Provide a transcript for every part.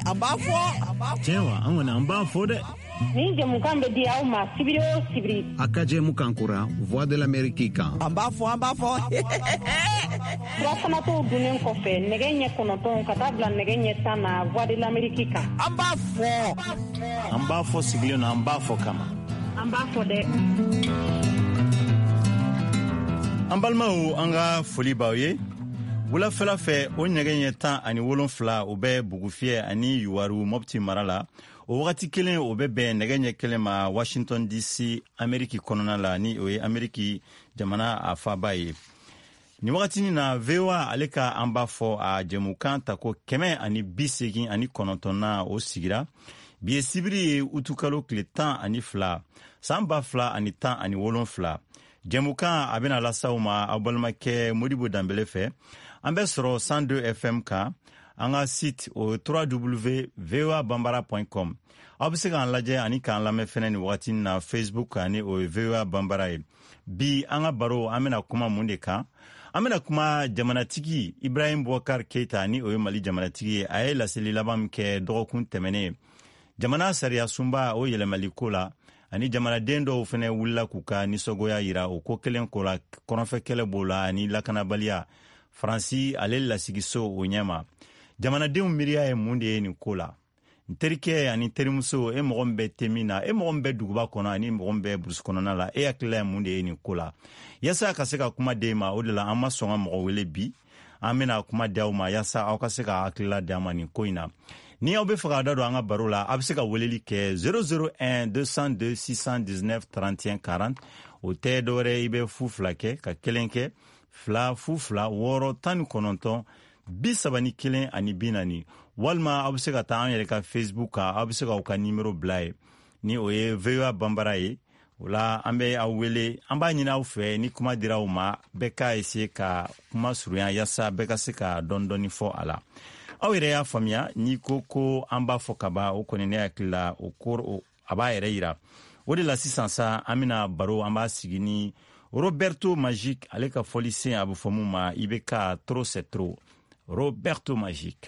an b'a fɔ. Tiɲɛ wa, an kɔni an b'a fɔ dɛ. Ni jamukan bɛ di aw ma sibiri o sibiri. A ka jɛmukan kura Voix de l'Amérique kan. An b'a fɔ. Furafanatɔw dunnen kɔfɛ nɛgɛ ɲɛ 9 ka taa bila nɛgɛ ɲɛ 10 na Voix de l'Amérique kan. An b'a fɔ. An b'a fɔ sigilen na, an b'a fɔ kama. An b'a fɔ dɛ. An balimaw, an ka foli b'aw ye. Wulafɛla fɛ o ɲɛgɛn ɲɛ 17 o bɛ Bugufiyɛ ani Yuwaru Mopti mara la. O wagati kelen o bɛ bɛn nɛgɛ ɲɛ 1 ma Washington DC Ameriki kɔnɔna la ni o ye Ameriki jamana a faaba ye. Ni wagati na VOA ale ka an b'a fɔ a jɛmukan ta ko 189 na o sigira. Bi ye sibiri ye utukalo tile 12 san 2017. Jɛmukan a bɛna lasaw ma aw balimakɛ Modibo Danbele fɛ. An bɛ sɔrɔ 102 FM kan. An ka site o www.voabambara.com. Aw bɛ se k'an lajɛ ani k'an lamɛn fɛnɛ ni wagati na Facebook ani o ye VOA Bambara ye. Bi an ka baro an bɛna kuma mun de kan? An bɛna kuma jamanatigi Ibrahim Boubacar Keita ni o ye Mali jamanatigi ye. A ye laseli laban min kɛ dɔgɔkun tɛmɛnen. Jamana sariya sunba o yɛlɛmali ko la ani jamanaden dɔw fɛnɛ wulila k'u ka nisɔngoya yira o ko kelen ko la kɔnɔfɛ kɛlɛ b'o la ani lakanabaliya. Faransi ale lasigiso o ɲɛma. Jamanadenw miiriya ye mun de ye nin ko la. N terikɛ ani terimuso e mɔgɔ min bɛ temi na, e mɔgɔ min bɛ duguba kɔnɔ ani mɔgɔ min bɛ burusi kɔnɔna la, e hakilila ye mun de ye nin ko la. Yasa ka se ka kuma di ma, o de la an ma sɔn ka mɔgɔ wele bi. An bɛna kuma di aw ma yasa aw ka se ka hakilila di ma nin ko in na. Ni aw bɛ fɛ ka da don an ka baro la, a bɛ se ka weleli kɛ 001 202 619 31 40. O tɛ dɔwɛrɛ i bɛ fu 2 kɛ ka 1 kɛ 2 fu 2 6 19 31 ani 40. Walima aw bɛ se ka taa an yɛrɛ ka Facebook kan, aw bɛ se ka aw ka nimero bila ye. Ni o ye VOA Bambara ye. O la an bɛ aw wele, an b'a ɲini aw fɛ ni kuma dira aw ma, bɛɛ ka essayer ka kuma surunya yasa bɛɛ ka se ka dɔɔni fɔ a la. Aw yɛrɛ y'a faamuya ni ko an b'a fɔ ka ban o kɔni ne hakili la o ko a b'a yɛrɛ yira. O de la sisan sa an bɛna baro an b'a sigi ni Roberto Magic ale ka fɔlisen a bɛ fɔ mun ma i bɛ ka trop c'est trop. Roberto Magic.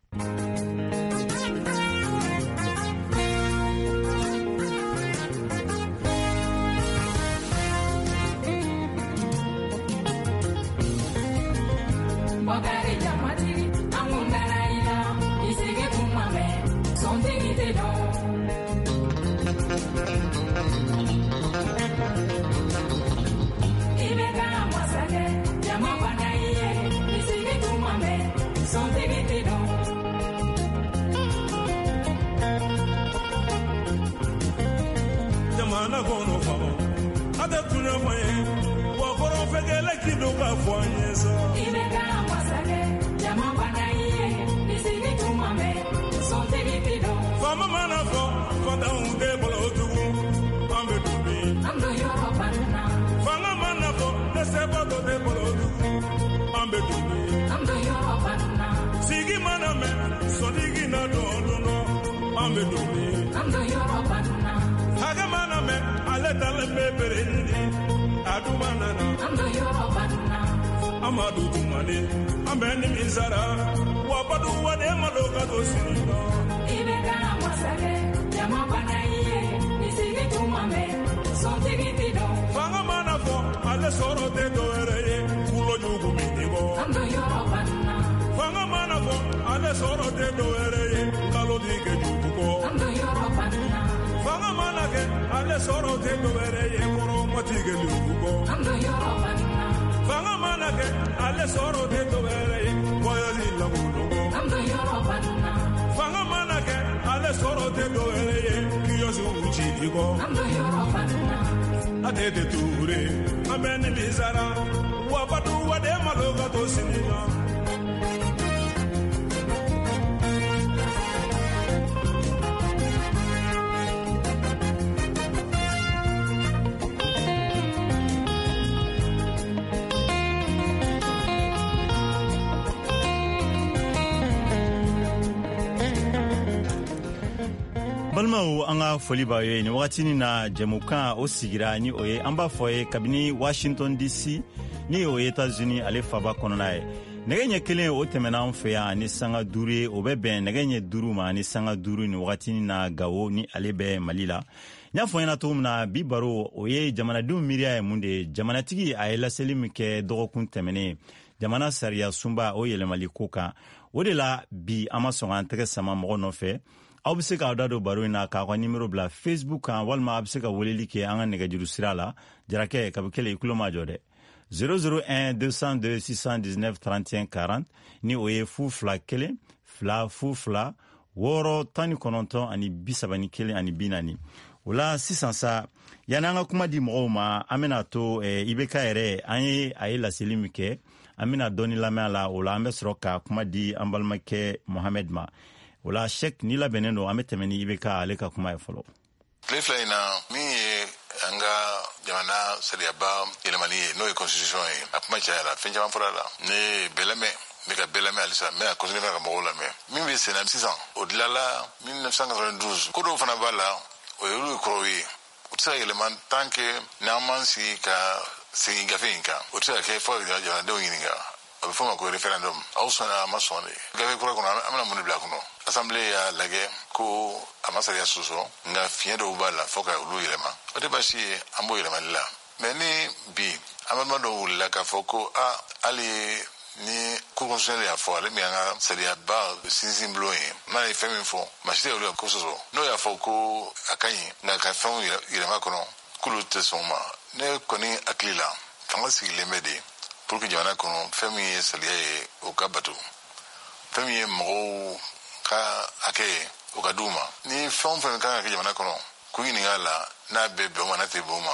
Jamana kono famo ate tunya moye wa koro fegele kido ka foye so ibeka wasake jama banaye nisigi tumame so tegido fama mana fo fada unde bolo tugu ambe tubi amdo yoro banana fama mana fo desebo do de bolo tugu ambe tubi amdo yoro banana sigi mana me so digi na do no ambe tubi amdo yoro banana Hagamana me aleta le beberendi adumana na amdo yoro banana amadu tumane ameni mizara wabadu wade madoka dosino ibeka wasake jama banaye nisigi tumame sontigi tido fangamana fo ale soro te doereye kulo jugu mitibo amdo yoro banana fangamana fo ale soro te doereye kalo dige jugu ko amdo yoro banana Fanga manake ale soro te doere ye koro motige lugo amdo yoro banana Fanga manake ale soro te doere ye koyo lilamugo amdo yoro banana Fanga manake ale soro te doere ye kiyosu uchigo amdo yoro banana ate te ture ameni mizara wabadu wade maloga to sinina Balmao anga foli ba ye ni wakati ni na jamukan o sigira ni oye amba foye kabini Washington DC ni o États-Unis ale faba konona ye. Nɛgɛ kelen o tɛmɛna an fɛ yan ni sanga duuru ye o bɛ bɛn nɛgɛ duuru ma ni sanga duuru ni wakati ni na Gawo ni ale bɛ Mali la. N y'a fɔ ɲɛna cogo min na bi baro o ye jamanadenw miiriya ye mun de ye jamanatigi a ye laseli min kɛ dɔgɔkun tɛmɛnen jamana sariya sunba o yɛlɛmali ko kan o de la bi an ma sɔn an tɛgɛ sama mɔgɔ nɔfɛ aw bɛ se k'aw da don baro in na k'a ka nimero bila Facebook kan walima a bɛ se ka weleli kɛ an ka nɛgɛjuru sira la jarakɛ kabi kɛlɛ i kulo ma jɔ dɛ 001 202 619 31 40 ni o ye fu fila kelen fila fu fila wɔɔrɔ tan ni kɔnɔntɔn ani 31 ani 40 o la sisan sa yanni an ka kuma di mɔgɔw ma an bɛna to IBK yɛrɛ an ye a ye laseli min kɛ an bɛna dɔɔni lamɛn la o la an bɛ sɔrɔ ka kuma di an balimakɛ Mohamed ma o la Sheikh ni labɛnnen don an bɛ tɛmɛ ni IBK ale ka kuma ye fɔlɔ. Tile fila in na min ye an ka jamana sariyaba yɛlɛmani ye n'o ye constitution ye a kuma cayara fɛn caman fɔra la ne bɛɛ lamɛn n bɛ ka bɛɛ lamɛn halisa n bɛna continuer ka mɔgɔw lamɛn min bɛ senna sisan o dilala 1992 ko dɔw fana b'a la o ye olu ye kɔrɔw ye o tɛ se ka yɛlɛma tant que n'an m'an sigi ka segin gafe in kan o tɛ se ka kɛ fo ka jamanadenw ɲininka a bɛ fɔ o ma ko référendum aw sɔnna a ma sɔn de gafe kura kɔnɔ an bɛna mun de bila a kɔnɔ assemblée y'a lajɛ ko a ma sariya sɔsɔ nka fiɲɛ dɔw b'a la fo ka olu yɛlɛma o tɛ baasi ye an b'o yɛlɛmali la mais ni bi an balima dɔw wulila k'a fɔ ko hali ni cour constitutionnelle y'a fɔ ale min y'an ka sariyaba sinsin bulon ye n'a ye fɛn min fɔ maa si tɛ olu ka ko sɔsɔ n'o y'a fɔ ko a ka ɲi nka ka fɛnw yɛlɛma kɔnɔ k'olu tɛ sɔn ma ne kɔni hakili la fanga sigilen bɛ de pour que jamana kɔnɔ fɛn min ye sariya ye o ka bato fɛn min ye mɔgɔw ka hakɛ ye o ka d'u ma ni fɛn o fɛn kan ka kɛ jamana kɔnɔ k'u ɲininka la n'a bɛ bɛn o ma n'a tɛ bɛn o ma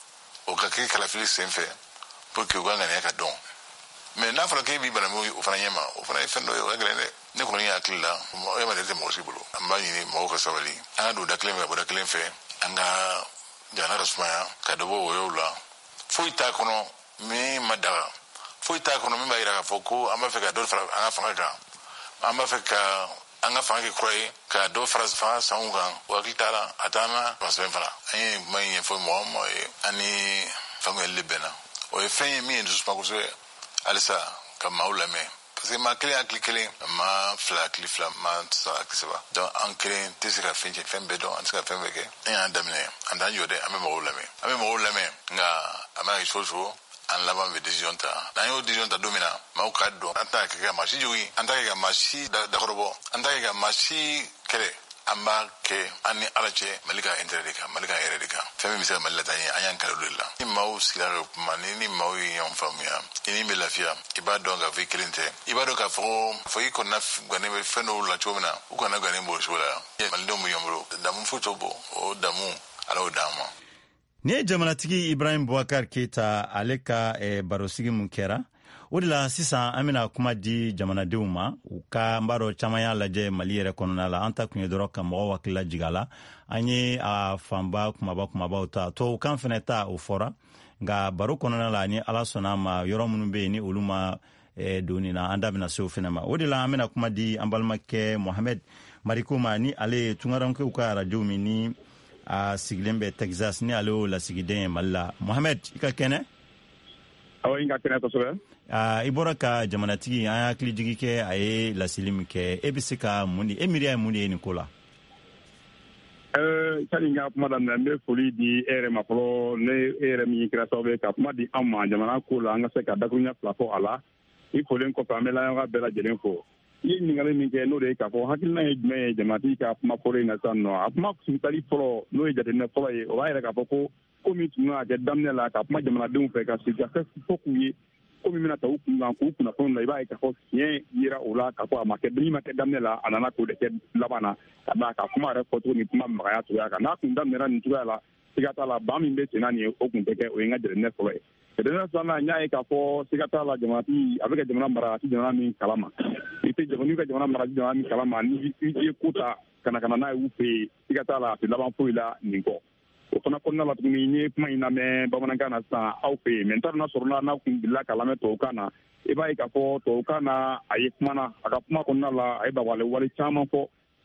o ka kɛ kalafili senfɛ pour que u ka ŋaniya ka dɔn mais n'a fɔra k'e b'i banamu o fana ɲɛ ma o fana ye fɛn dɔ ye o ka gɛlɛn dɛ ne kɔni hakili la adamaden tɛ mɔgɔ si bolo an b'a ɲini mɔgɔw ka sabali an ka don da kelen fɛ ka bɔ da kelen fɛ an ka jamana ka sumaya ka dɔ bɔ wɔyɔw la foyi t'a kɔnɔ min ma daga foyi t'a kɔnɔ min b'a jira k'a fɔ ko an b'a fɛ ka dɔ fara an ka fanga kan an b'a fɛ ka an ka fanga kɛ kura ye ka dɔ fara fanga sanw kan o hakili t'a la a t'an na masɛbɛn fana an ye kuma in ɲɛfɔ mɔgɔ o mɔgɔ ye an ni faamuyali bɛnna o ye fɛn ye min ye dusuma kosɛbɛ halisa ka maaw lamɛn parce que maa kelen hakili kelen maa fila hakili fila maa saba hakili saba donc an kelen tɛ se ka fɛn bɛɛ dɔn an tɛ se ka fɛn bɛɛ kɛ an y'an daminɛ an t'an jɔ dɛ an bɛ mɔgɔw lamɛn nka a mana kɛ cogo o cogo an laban bɛ décision ta n'an y'o décision ta don min na maaw k'a dɔn an t'a kɛ ka maa si jogin an t'a kɛ ka maa si dakɔrɔbɔ an t'a kɛ ka maa si kɛlɛ an b'a kɛ an ni ala cɛ mali ka intérêt de kan mali ka yɛrɛ de kan fɛn min bɛ se ka mali lataa ɲɛ an y'an kale o de la ni maaw sigira ka kuma ni maaw ye ɲɔgɔn faamuya i ni bɛ lafiya i b'a dɔn k'a fɔ i kelen tɛ i b'a dɔn k'a fɔ i kɔnɔna gannen bɛ fɛn dɔw la cogo min na u kana gannen b'o cogo la malidenw bɛ ɲɔgɔn bolo damu foyi t'o bɔ o damu ala y'o d'an ma. Ni ye jamanatigi Ibrahim Boubacar Keita ale ka barosigi mun kɛra o de la sisan an bɛna kuma di jamanadenw ma u ka n b'a dɔn caman y'a lajɛ Mali yɛrɛ kɔnɔna la an ta kun ye dɔrɔn ka mɔgɔw hakili lajigin a la an ye a fanba kumabaw ta tubabukan fana ta o fɔra nka baro kɔnɔna la ni ala sɔnna a ma yɔrɔ minnu bɛ yen ni olu ma don nin na an da bɛna se o fana ma o de la an bɛna kuma di an balimakɛ Mohamed Mariko ma ni ale ye tunkarankew ka arajo min ni a sigilen bɛ Texas ni ale y'o lasigiden ye Mali la Mohamed i ka kɛnɛ. Awɔ n ka kɛnɛ kosɛbɛ. I bɔra ka jamanatigi an hakili jigi kɛ a ye laseli min kɛ e bɛ se ka mun di e miiriya ye mun de ye nin ko la. Sani n ka kuma daminɛ n bɛ foli di e yɛrɛ ma fɔlɔ ne e yɛrɛ min kɛra sababu ye ka kuma di an ma jamana ko la an ka se ka dakuruɲa fila fɔ a la i folen kɔfɛ an bɛ lamɛnbaga bɛɛ lajɛlen fo. I ye ɲininkali min kɛ n'o de ye k'a fɔ hakilina ye jumɛn ye jamanatigi ka kuma fɔlɔ in na sisan nɔ a kuma kuncali fɔlɔ n'o ye jateminɛ fɔlɔ ye o b'a yɛrɛ k'a fɔ ko min tun ka kɛ daminɛ la ka kuma jamanadenw fɛ ka sigi ka fɔ k'u ye ko min bɛna ta u kun kan k'u kunnafoni la i b'a ye k'a fɔ fiɲɛ yera o la k'a fɔ a ma kɛ min ma kɛ daminɛ la a nana k'o de kɛ laban na ka d'a ka kuma yɛrɛ fɔcogo ni kuma magaya cogoya kan n'a kun daminɛra nin cogoya la siga t'a la ban min bɛ senna nin ye o kun tɛ kɛ o ye n ka jateminɛ fɔlɔ ye. Jateminɛ filanan n y'a ye k'a fɔ siga t'a la jamanatigi a bɛ ka jamana mara a tɛ jamana min kalama i tɛ jamana mara jamana min kalama ni i ye ko ta ka na n'a ye u fɛ yen siga t'a la a tɛ laban foyi la nin kɔ. O fana kɔnɔna la tuguni n ye kuma in lamɛn bamanankan na sisan aw fɛ yen mɛ n t'a dɔn n'a sɔrɔla n'a kun bila ka lamɛn tubabukan na i b'a ye k'a fɔ tubabukan na a ye kuma na a ka kuma kɔnɔna la a ye wale caman fɔ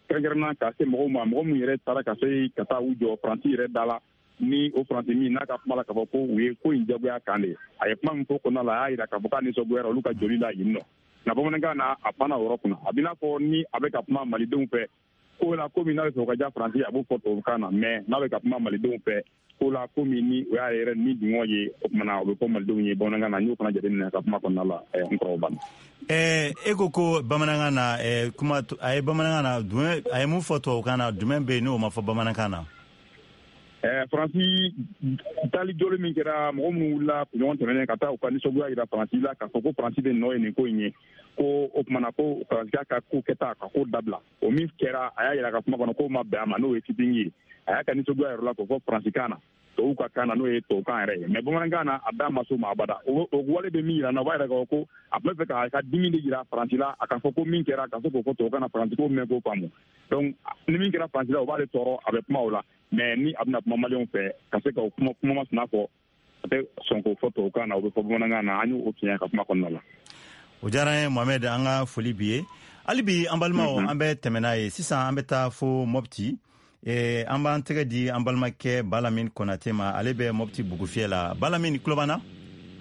kɛrɛnkɛrɛnna ka se mɔgɔw ma mɔgɔ min yɛrɛ taara ka se ka taa u jɔ Faransi yɛrɛ da la ni o Faransi min n'a ka kuma la k'a fɔ ko u ye ko in jagoya kan de a ye kuma min fɔ kɔnɔna la a y'a jira k'a fɔ k'a nisɔngoyara olu ka joli la yen nɔ nka bamanankan na a panna o yɔrɔ kunna a bɛ n'a fɔ ni a bɛ ka kuma malidenw fɛ ko la ko min n'a bɛ fɛ o ka diya Faransi a b'o fɔ tubabukan na mais n'a bɛ ka kuma malidenw fɛ ko la ko min ni o y'a yɛrɛ ni dungɔ ye o tumana o bɛ fɔ malidenw ye bamanankan na n y'o fana jateminɛ ka kuma kɔnɔna la n kɔrɔw banna. E ko bamanankan na kuma a ye bamanankan na a ye mun fɔ tubabukan na jumɛn bɛ yen n'o ma fɔ bamanankan na. Faransi taali jɔli min kɛra mɔgɔ minnu wulila kunɲɔgɔn tɛmɛnen ka taa u ka nisɔngoya jira Faransi la k'a fɔ ko Faransi de nɔ ye nin ko in ye ko o tumana ko Faransi ka ko kɛta ka ko dabila o min kɛra a y'a jira ka kuma kɔnɔ k'o ma bɛn a ma n'o ye fitini ye a y'a ka nisɔngoya yɛrɛ la k'o fɔ Faransikan na tubabu ka kan na n'o ye tubabukan yɛrɛ ye mais bamanankan na a bɛɛ ma s'o ma abada o wale bɛ min jira n na o b'a jira k'a fɔ ko a tun bɛ fɛ k'a ka dimi de jira Faransi la a ka fɔ ko min kɛra ka se k'o fɔ tubabukan na Faransi k'o mɛn k'o faamu donc ni min kɛra Faransi la o b'ale tɔɔrɔ a bɛ kuma o la mais ni a bɛna kuma maliyɛnw fɛ ka se ka kuma masina fɔ a tɛ sɔn k'o fɔ tubabukan na o bɛ fɔ bamanankan na an y'o fiɲɛ ka kuma kɔnɔna la. O diyara an ye Mohamed an ka foli b'i ye hali bi an balimaw an bɛ tɛmɛ n'a ye sisan an bɛ taa fo Mopti an b'an tɛgɛ di an balimakɛ Balamin Konate ma ale bɛ Mopti Bugufiyɛ la Balamin tulo b'an na.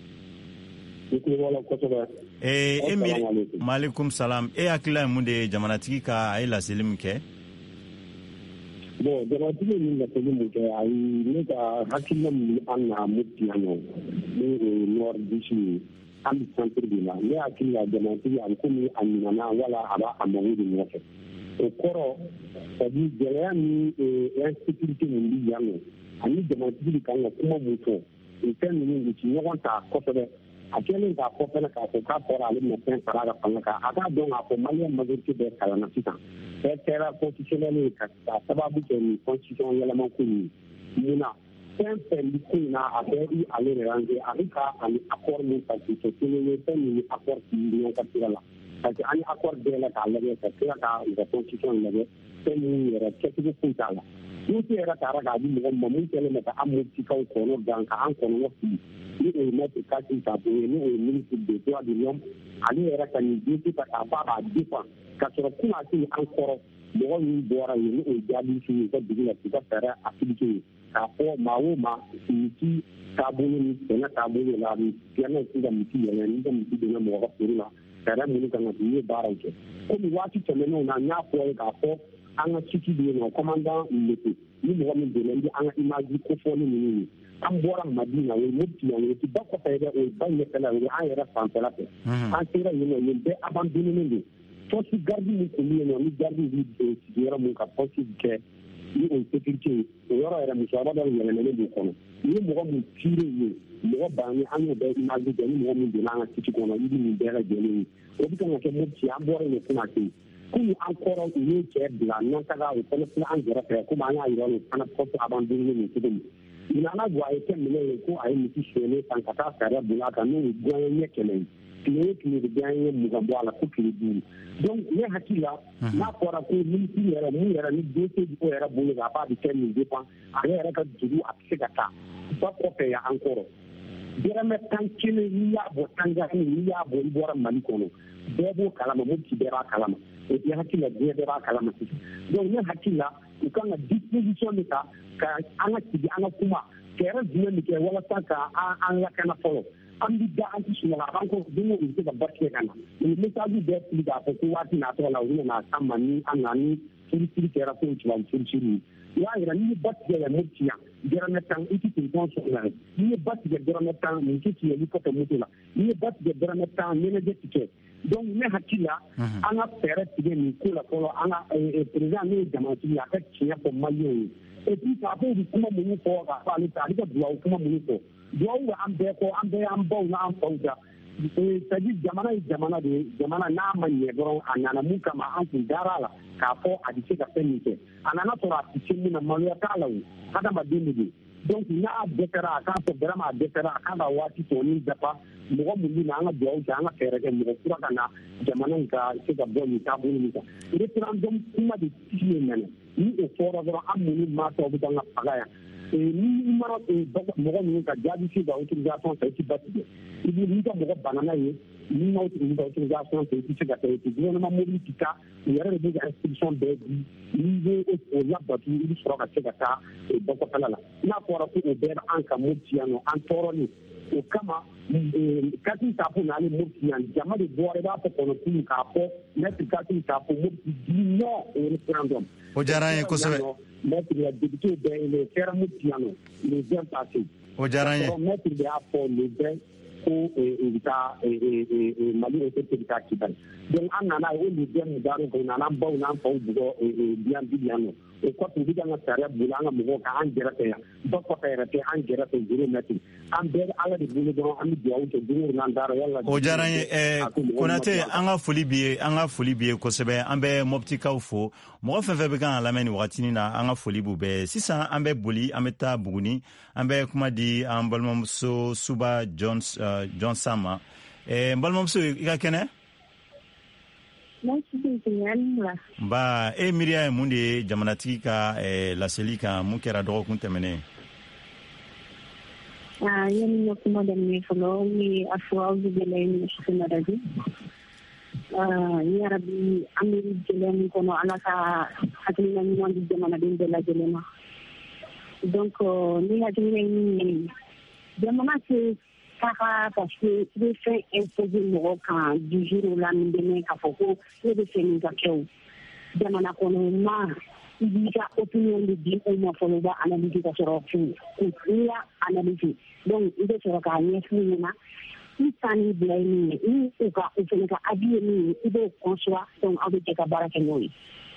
Maaleykum salam e hakilila ye mun de ye jamanatigi ka a ye laseli min kɛ. Bon jamanatigi min laseli min kɛ a ye ne ka hakilina min an na Mopti yan nɔ ne Nord Disi an bɛ centre de la ne hakili la jamanatigi a bɛ komi a ɲinana wala a b'a a mago de nɔfɛ o kɔrɔ c'est-à-dire gɛlɛya ni insécurité min bɛ yan nɔ ani jamanatigi kan ka kuma mun fɔ o fɛn ninnu u ti ɲɔgɔn ta kosɛbɛ a kɛlen k'a fɔ fɛnɛ k'a fɔ k'a fɔra ale bɛna fɛn fara a ka fanga kan a k'a dɔn k'a fɔ maliyɛn majorité bɛɛ kalanna sisan bɛɛ kɛra constitutionnel ye ka sababu kɛ nin constitution yɛlɛma ko nin munna fɛn fɛn bi ko in na a bɛɛ i ale de range a bɛ ka ani accord min ta k'i kɛ kelen ye fɛn min ni accord ti ɲɔgɔn ka sira la parce que an ye accord bɛɛ la k'a lajɛ ka tila ka u ka constitution lajɛ fɛn min yɛrɛ kɛcogo foyi t'a la n'u tɛ yɛrɛ taara k'a di mɔgɔ ma mun kɛlen bɛ ka an motikaw kɔnɔ gan ka an kɔnɔ fili ni o ye maître Kassim Tapo ye ni o ye ministre des droits de l'homme ale yɛrɛ ka nin dossier ta k'a fɔ a b'a défend ka sɔrɔ kun a tɛ an kɔrɔ mɔgɔ min bɔra yen ni o ye jaabi su ye ka dugu la k'i ka fɛɛrɛ appliqué ye k'a fɔ maa o maa misi taabolo ni sɛnɛ taabolo la a bɛ diɲɛ sin ka misi yɛlɛ ni ka misi donna mɔgɔ ka foro la fɛɛrɛ minnu kan ka k'i ye baaraw kɛ komi waati tɛmɛnenw na n y'a fɔ ye k'a fɔ an ka siki bɛ yen nɔ commandant Mete ni mɔgɔ min donna i bɛ an ka image kofɔli ninnu ye an bɔra Madina o ye Mopti yan o ye ba kɔfɛ yɛrɛ o ye ba ɲɛfɛla o ye an yɛrɛ fanfɛla fɛ an sera yen nɔ yen bɛɛ abandonné don poste garde min tun bɛ yen nɔ ni garde bɛ sigiyɔrɔ min ka poste kɛ ni o ye sécurité ye o yɔrɔ yɛrɛ musokɔrɔba dɔ yɛlɛmɛlen b'o kɔnɔ ni ye mɔgɔ min tiré ye mɔgɔ bannen an y'o bɛɛ image kɛ ni mɔgɔ min donna an ka siki kɔnɔ i bɛ nin bɛɛ lajɛlen ye o bɛ kan ka kɛ Mopti an bɔra yen kuna ten komi an kɔrɔ u ye cɛ bila n'an taga o fana filɛ an kɛrɛfɛ komi an y'a yira o fana poste abandonné nin cogo min Nana ko a ye kɛ minɛ ye ko a ye misi sonyɛlen san ka taa fɛɛrɛ bila a kan n'o ye diɲɛ ɲɛ kɛlɛ ye tile o tile de diɲɛ ye mugan bɔ a la fo tile 5 donc ne hakili la n'a fɔra ko ministre yɛrɛ mun yɛrɛ ni dossier bi ko yɛrɛ bolo k'a fɔ a bɛ kɛ nin dépend ale yɛrɛ ka dugu a bɛ se ka taa ba kɔfɛ yan an kɔrɔ dɔrɔmɛ 10 kelen n'i y'a bɔ Tanzanie n'i y'a bɔ i bɔra Mali kɔnɔ bɛɛ b'o kalama Mopti bɛɛ b'a kalama et puis hakili la diɲɛ bɛɛ b'a kalama sisan donc ne hakili la u kan ka disposition de ta ka an ka sigi an ka kuma fɛɛrɛ jumɛn de kɛ walasa ka an lakana fɔlɔ an bɛ da an tɛ sunɔgɔ a b'an kɔ don o don u bɛ se ka basigi ka na nin message bɛɛ fili k'a fɔ ko waati natɔ la u bɛna s'an ma ni an na ni furusiri kɛra ko tubabu furusiri ye i y'a yira n'i ye ba tigɛ yan Mopti yan dɔrɔmɛ 10 i tɛ téléphone sɔrɔ la n'i ye ba tigɛ dɔrɔmɛ 10 nin tɛ tiɲɛli kɔfɛ moto la n'i ye ba tigɛ dɔrɔmɛ 10 ɲɛnajɛ ti kɛ donc ne hakili la an ka fɛɛrɛ tigɛ nin ko la fɔlɔ an ka président ne ye jamanatigi ye a ka tiɲɛ fɔ maliyɛnw ye et puis k'a fɔ u bɛ kuma minnu fɔ k'a fɔ ale ta ale ka duwawu kuma minnu fɔ duwawu bɛ an bɛɛ kɔ an bɛɛ y'an baw n'an faw da c'est-à-dire jamana ye jamana de ye jamana n'a ma ɲɛ dɔrɔn a nana mun kama an tun dara a la k'a fɔ a bɛ se ka fɛn min kɛ a nana sɔrɔ a tɛ se mun na maloya t'a la o hadamaden de don donc n'a dɛsɛra a k'a fɔ vraiment a dɛsɛra a kan ka waati tɔɔni dafa mɔgɔ min bɛ na an ka duwawu kɛ an ka fɛɛrɛ kɛ mɔgɔ kura ka na jamana in ka se ka bɔ nin taabolo min kan référendum kuma de tigi ye mɛnɛ ni o fɔra dɔrɔn an minnu mansaw bɛ an ka faga yan ni i mana mɔgɔ ninnu ka jaabi se ka autorisation ta i tɛ ba tigɛ i bɛ n'i ka mɔgɔ banana ye ni autorisation te ti se ka te gouvernement mobile ti ka yɛrɛ de bɛ ka restriction bɛɛ di ni bɛ o labatu i bɛ sɔrɔ ka se ka taa bɔkɔtala la n'a fɔra ko o bɛɛ bɛ an ka Mopti yan nɔ an tɔɔrɔlen o kama Kati Sapo n'ale Mopti yan jama de bɔra i b'a fɔ kɔnɔtulu k'a fɔ maître Kati Sapo Mopti dit non au référendum. O diyara n ye kosɛbɛ. Maître ya député bɛɛ le faire Mopti yan nɔ le 20 passé. O diyara n ye. Maître de y'a fɔ le 20 ko Mali était territoire Kidal. Donc an nana o le 20 mu daaro ko nana baw n'an faw bugɔ biyan nɔ. O kɔfɛ u bɛ ka sariya bolo an ka mɔgɔw kan an gɛrɛfɛ yan ba kɔfɛ yɛrɛ tɛ an gɛrɛfɛ 0 mètre an bɛɛ ala de bolo dɔrɔn an bɛ dugawu kɛ don o n'an dara yala. O diyara n ye Konate an ka foli b'i ye kosɛbɛ an bɛ Moptikaw fo mɔgɔ fɛn fɛn bɛ kan ka lamɛn nin wagatinin na an ka foli b'u bɛɛ sisan an bɛ boli an bɛ taa Buguni an bɛ kuma di an balimamuso Suba Johnson ma n balimamuso i ka kɛnɛ. Nba e miiriya ye mun de ye jamanatigi ka laseli kan mun kɛra dɔgɔkun tɛmɛnen. Yani n ka kuma daminɛ fɔlɔ n ye a fɔ aw bɛɛ lajɛlen sufɛla radio yarabi an bɛ gɛlɛya min kɔnɔ ala ka hakilina ɲuman di jamanaden bɛɛ lajɛlen ma donc ni hakilina ye min ye jamana tɛ taga parce que i bɛ fɛn imposer mɔgɔ kan du jour au lendemain k'a fɔ ko ne bɛ fɛ nin ka kɛ o jamana kɔnɔ maa i b'i ka opinion de di u ma fɔlɔ u b'a analyser ka sɔrɔ n'i y'a analyser donc i bɛ sɔrɔ k'a ɲɛf'u ɲɛna i san ni bila ye min ye ni u fana ka avis ye min ye i b'o conçoit donc aw bɛ jɛ ka baara kɛ n'o ye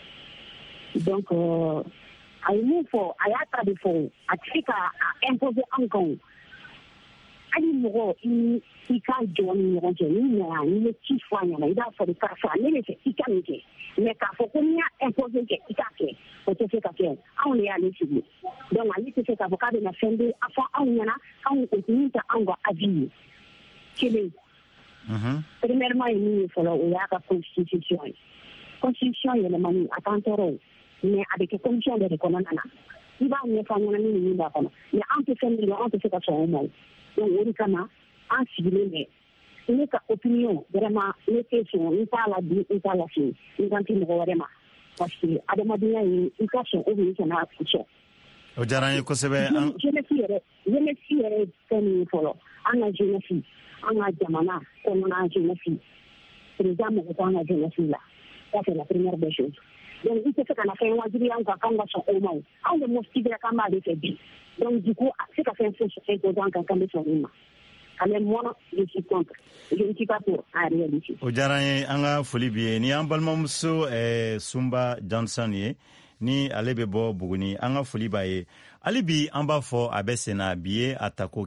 donc a ye min fɔ a y'a ta de fɔ a tɛ se ka imposer an kan hali mɔgɔ i ka jɔ ni ɲɔgɔn cɛ n'i nana n'i ye ci fɔ a ɲɛna i b'a fɔ de karisa ne bɛ fɛ i ka nin kɛ mais k'a fɔ ko n'i y'a imposer kɛ i k'a kɛ o tɛ se ka kɛ anw de y'ale sigi donc ale tɛ se k'a fɔ k'a bɛna fɛn bɛ a fɔ anw ɲɛna anw min tɛ anw ka avis ye kelen premièrement ye min ye fɔlɔ o y'a ka constitution ye constitution yɛlɛmani a t'an tɔɔrɔ mais a bɛ kɛ condition dɔ de kɔnɔna na i b'a ɲɛfɔ an ɲɛna min b'a kɔnɔ mais an tɛ fɛn min dɔn an tɛ se ka sɔn o ma donc o de kama an sigilen bɛ ne ka opinion vraiment ne tɛ sɔn n t'a la di n t'a la sini n kan tɛ mɔgɔ wɛrɛ ma parce que adamadenya ye i ka sɔn ou bien i kana sɔn. O diyara n ye kosɛbɛ. jeunesse yɛrɛ ye fɛn min ye fɔlɔ an ka jeunesse an ka jamana kɔnɔna jeunesse président mɔgɔ tɛ an ka jeunesse la ça c'est la première des choses donc i tɛ se ka na fɛn wajibi an kan k'an ka sɔn o ma o anw de Mopti bɛɛ k'an b'ale fɛ bi donc du coup a tɛ se ka fɛn foyi imposer an kan k'an bɛ sɔn o ma. Ale moi je suis contre je ne suis pas pour en réalité. O diyara n ye an ka foli b'i ye ni an balimamuso Sumba Johnson ye ni ale bɛ bɔ Buguni an ka foli b'a ye hali bi an b'a fɔ a bɛ senna bi ye a tako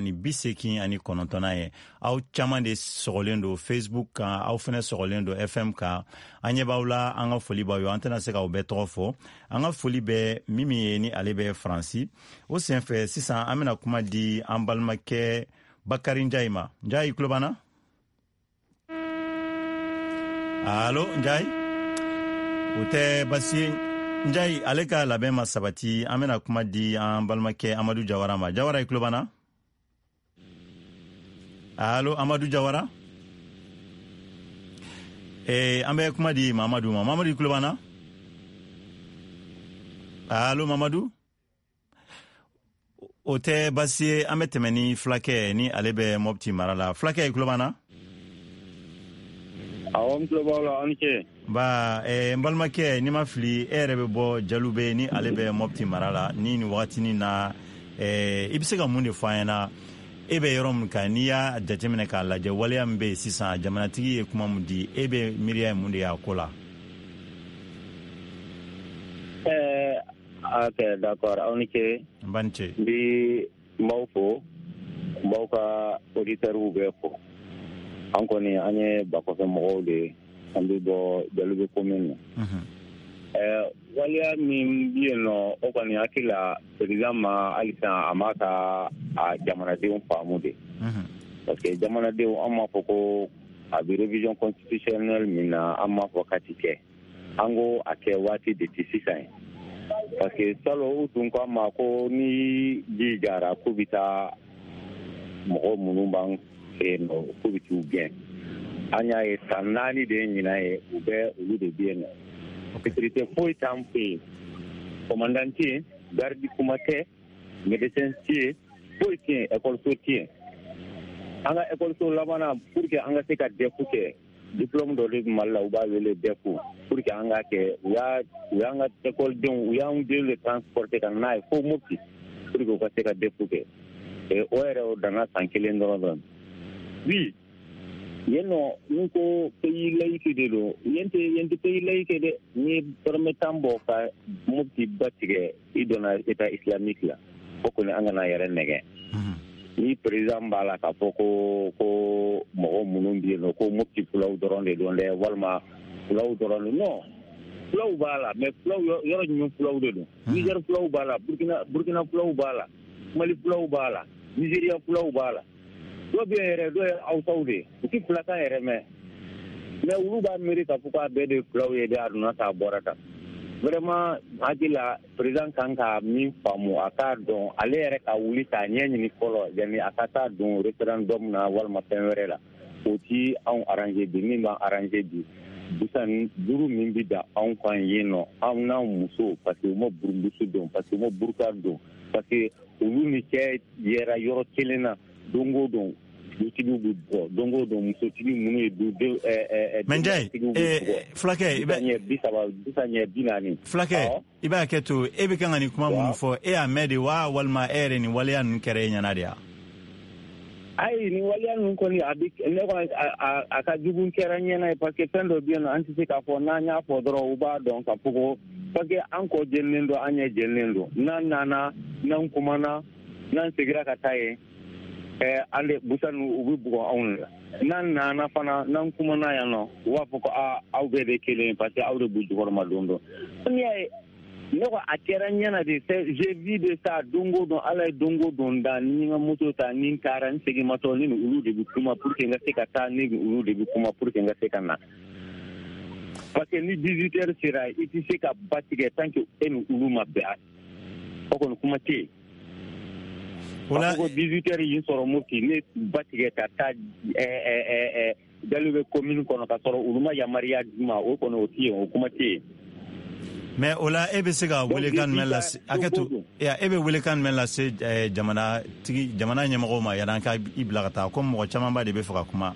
189 ye aw caman de sɔgɔlen don Facebook kan aw fana sɔgɔlen don FM kan an ɲɛ b'aw la an ka foli b'aw ye an tɛna se k'aw bɛɛ tɔgɔ fɔ an ka foli bɛ min ye ni ale bɛ Faransi o senfɛ sisan an bɛna kuma di an balimakɛ Bakari Njayi ma Njayi tulo b'an na allo Njayi o tɛ basi ye Njayi ale ka labɛn ma sabati an bɛna kuma di an balimakɛ Amadu Jawara ma Jawara i tulo b'an na allo Amadu Jawara an bɛ kuma di Mamadu ma Mamadu i tulo b'an na allo Mamadu o tɛ basi ye an bɛ tɛmɛ ni fulakɛ ni ale bɛ Mopti mara la fulakɛ i tulo b'an na awɔ n tulo b'aw la aw ni ce ba n balimakɛ ni ma fili e yɛrɛ bɛ bɔ Jalube ni ale bɛ Mopti mara la ni nin wagatinin na i bɛ se ka mun de fɔ an ɲɛna e bɛ yɔrɔ min kan n'i y'a jateminɛ k'a lajɛ waleya min bɛ yen sisan jamanatigi ye kuma min di e bɛ miiriya ye mun de y'a ko la. Ok, d'accord. Aw ni ce. N b'a ni ce. N bɛ n b'aw fo n b'aw ka auditeurs bɛɛ fo an kɔni an ye bakɔfɛ mɔgɔw de ye an bɛ bɔ Jalube commune na. Waleya min bɛ yen nɔ o kɔni hakili la président ma halisa a ma ka a jamanadenw faamu de parce que jamanadenw an m'a fɔ ko a bɛ révision constitutionnelle min na an m'a fɔ k'a ti kɛ an ko a kɛ waati de tɛ sisan ye parce que salon u tun ko an ma ko ni ji jara k'u bɛ taa mɔgɔ minnu b'an fɛ yen nɔ k'u bɛ t'u gɛn anya ye tanani de nyina ye ube ulu de bien sécurité foi tampe commandantier garde kumate médecin tie foi tie école soutien anga école so labana pour que anga se ka défouter diplôme de malla uba wele défou pour que anga ke ya anga école don ya un de le transporter kan na fo mopti pour que ka se ka défouter et oere o dana sankele ndon oui yeno nko pays laïque de lo yente pays laïque de ni permettant boka mopti batige idona état islamique la boko ne anga na yere nege ni président bala ka foko ko mo munun bi no ko mopti fulaw doron de don le walma fulaw doron no fulaw bala mais fulaw yoro ñu fulaw de do Niger fulaw bala Burkina fulaw bala Mali fulaw bala Nigeria fulaw bala do be ere do aw saudi ki fulaka ere mais ulu ba amerika fuka be de fulaw ye de aduna ta borata vraiment adila président kanka min famu aka don ale ere ka wuli ta nyenyi ni kolo yani akata don référendum na walma tenwerela oti on arranger bi min ba arranger bi bisan duru min bi da on kan yeno am na muso parce que mo burundusu don parce que mo burka don parce que ulu ni ke yera yoro kelena dongo don dongo don muso tini munu du menjay flake flake iba keto ebe kangani kuma munu fo amede wa walma ere ni walian nkere nyana dia ai ni walian ko ni abik ne ko aka jugun kera nyana parce que pendo bien anticiper ka fo na nya fo dro uba don ka fugo parce que anko jennendo anya jennendo nan kumana nan sigira ka taye ale busanu ubi bugo on nan na fana nan kuma na ya no wa foko au be de kele parce que au de buju horma dondo ni ay ne ko akera nyana de j'ai vu de ça dongo don ala dongo don da ni nga moto ta ni karan segi mato ni ulu de kuma pour que nga seka ta ni ulu de kuma pour que nga seka na parce que ni 18h sera iti seka batige tant que en ulu mabbe ko kuma ti wala ko 18h yin soro murti ne batige ta dalube commune kono ka soro uluma ya maria duma o kono o tie o kuma tie mais ola ebe sega wele kan mela akatu ya ebe wele kan mela se jamana nyamago ma yana ka iblagata ko mo chama ba de be faka kuma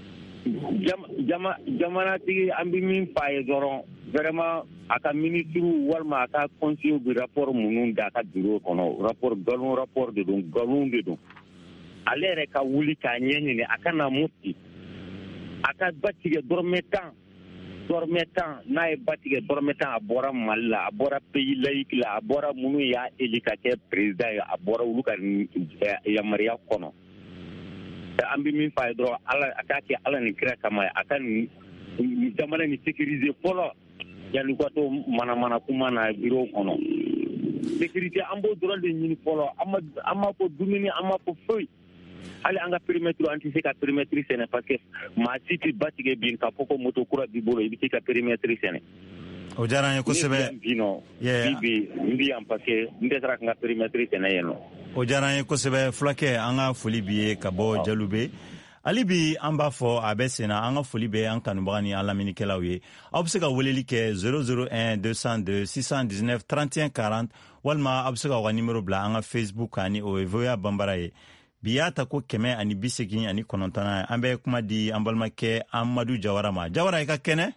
jamana tigi ambi min faye doron vraiment aka ministre walma aka conseiller du rapport munun da ka bureau kono rapport de don alere ka wuli ka nyenye ne aka na mutti aka batige dormetan na e batige dormetan abora malla abora pays laïque la abora munu ya elikate président ya abora uluka ya maria kono ambi min faye doro ala atake ala ni kira kama akan jamana ni sécuriser polo yani ko to mana kuma na bureau kono sécurité ambo droit de ñini polo amma ko dumini amma ko feuy ali anga périmètre anti ka périmètre sene parce que ma city batige bin ka poko moto kura bi bolo ibi ka périmètre sene o jaranye ko sebe bibi ndi am parce que ndesra nga périmètre sene yeno o jaranye ko sebe flake anga foli biye ka bo jalube ali bi an b'a fɔ a bɛ senna an ka foli bɛ an kanubaga ni an lamɛnnikɛlaw ye aw bɛ se ka weleli kɛ 001 202 619 31 40 walima aw bɛ se ka ka nimero bila an ka Facebook ani o ye VOA Bambara ye bi y'a ta ko 189 an bɛ kuma di an balimakɛ Amadu Jawara ma Jawara i ka kɛnɛ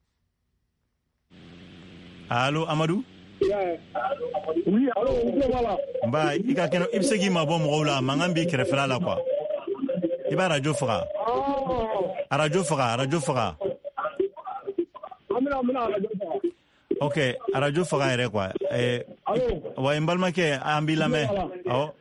allo Amadu oui allo nba i ka kɛnɛ i bɛ se k'i mabɔ mɔgɔw la mankan b'i kɛrɛfɛla la quoi i b'a radio faga ok radio faga yɛrɛ quoi wa n balimakɛ an b'i lamɛn awɔ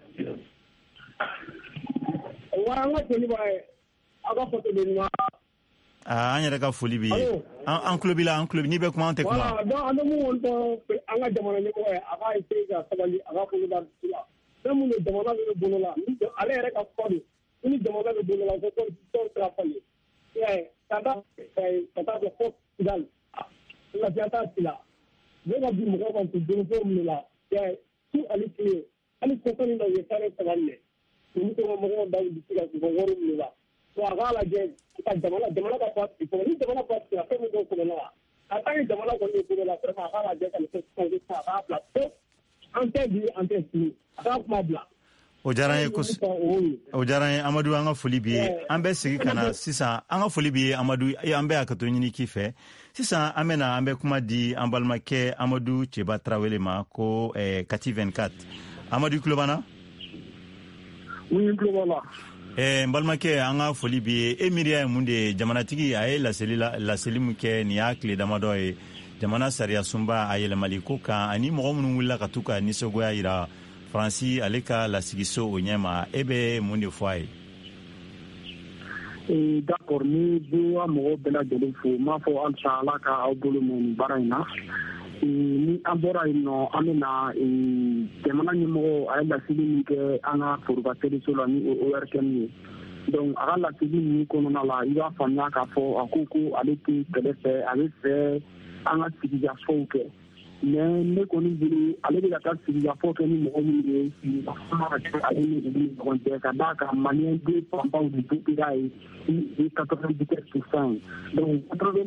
an yɛrɛ ka foli b'i ye an tulo b'i la n'i bɛ kuma an tɛ kuma an bɛ mun fɔ an ka jamana ɲɛmɔgɔ ye a k'a essayer ka sabali a ka foli da la fɛn mun ye jamana bɛ bolo la ale yɛrɛ ka fɔ de ni jamana bɛ bolo la ko constitution sera falen ka taa fɔ fo Kidal lafiya t'a si la ne ka bi mɔgɔ kan to donfɛn minnu la su ali tile hali kɔsɔn dɔw ye kare sabali lɛ olu tɔgɔ mɔgɔw daw bɛ se ka u ka wari minnu la a k'a lajɛ ka jamana ka parti ko ni jamana parti a fɛn min dɔw kɔnɔna la a tant que jamana kɔni bɛ la vraiment a ka lajɛ ka nin fɛn a k'a bila pewu an tɛ bi an tɛ sini a k'a kuma bila. O diyara n ye Amadu, an ka foli b'i ye. An bɛ segin ka na sisan, an ka foli b'i ye Amadu, an bɛ hakɛto ɲini k'i fɛ. Sisan an bɛ kuma di an balimakɛ Amadu Ceba Tarawele ma ko Kati 24. Amadu tulo b'an na? Oui, n tulo b'a la. N balimakɛ, an ka foli b'i ye. E miiriya ye mun de ye? Jamanatigi a ye laseli min kɛ nin y'a tile damadɔ ye. Jamana sariya sunba a yɛlɛmali ko kan ani mɔgɔ minnu wulila ka t'u ka nisɔngoya jira Faransi ale ka lasigiso o ɲɛma, e bɛ mun de fɔ a ye? D'accord, ni bɛ mɔgɔw bɛɛ lajɛlen fo, n b'a fɔ halisa Ala ka aw bolo mɛn nin baara in na. Ni an bɔra yen nɔ, an bɛ na jamana ɲɛmɔgɔ a ye laseli min kɛ an ka forobaseriso la ni ORTM ye. Donc a ka laseli min kɔnɔna la, i b'a faamuya k'a fɔ a ko ale tɛ kɛlɛ fɛ, a bɛ fɛ an ka sigikafɔw kɛ. Mais ne kɔni bolo ale bɛ ka taa sigikafɔ kɛ ni mɔgɔ minnu ye sigikafɔ ka kɛ ale ni olu ni ɲɔgɔn cɛ ka d'a kan maliyɛn den fanbaw de dopera ye 97%. Donc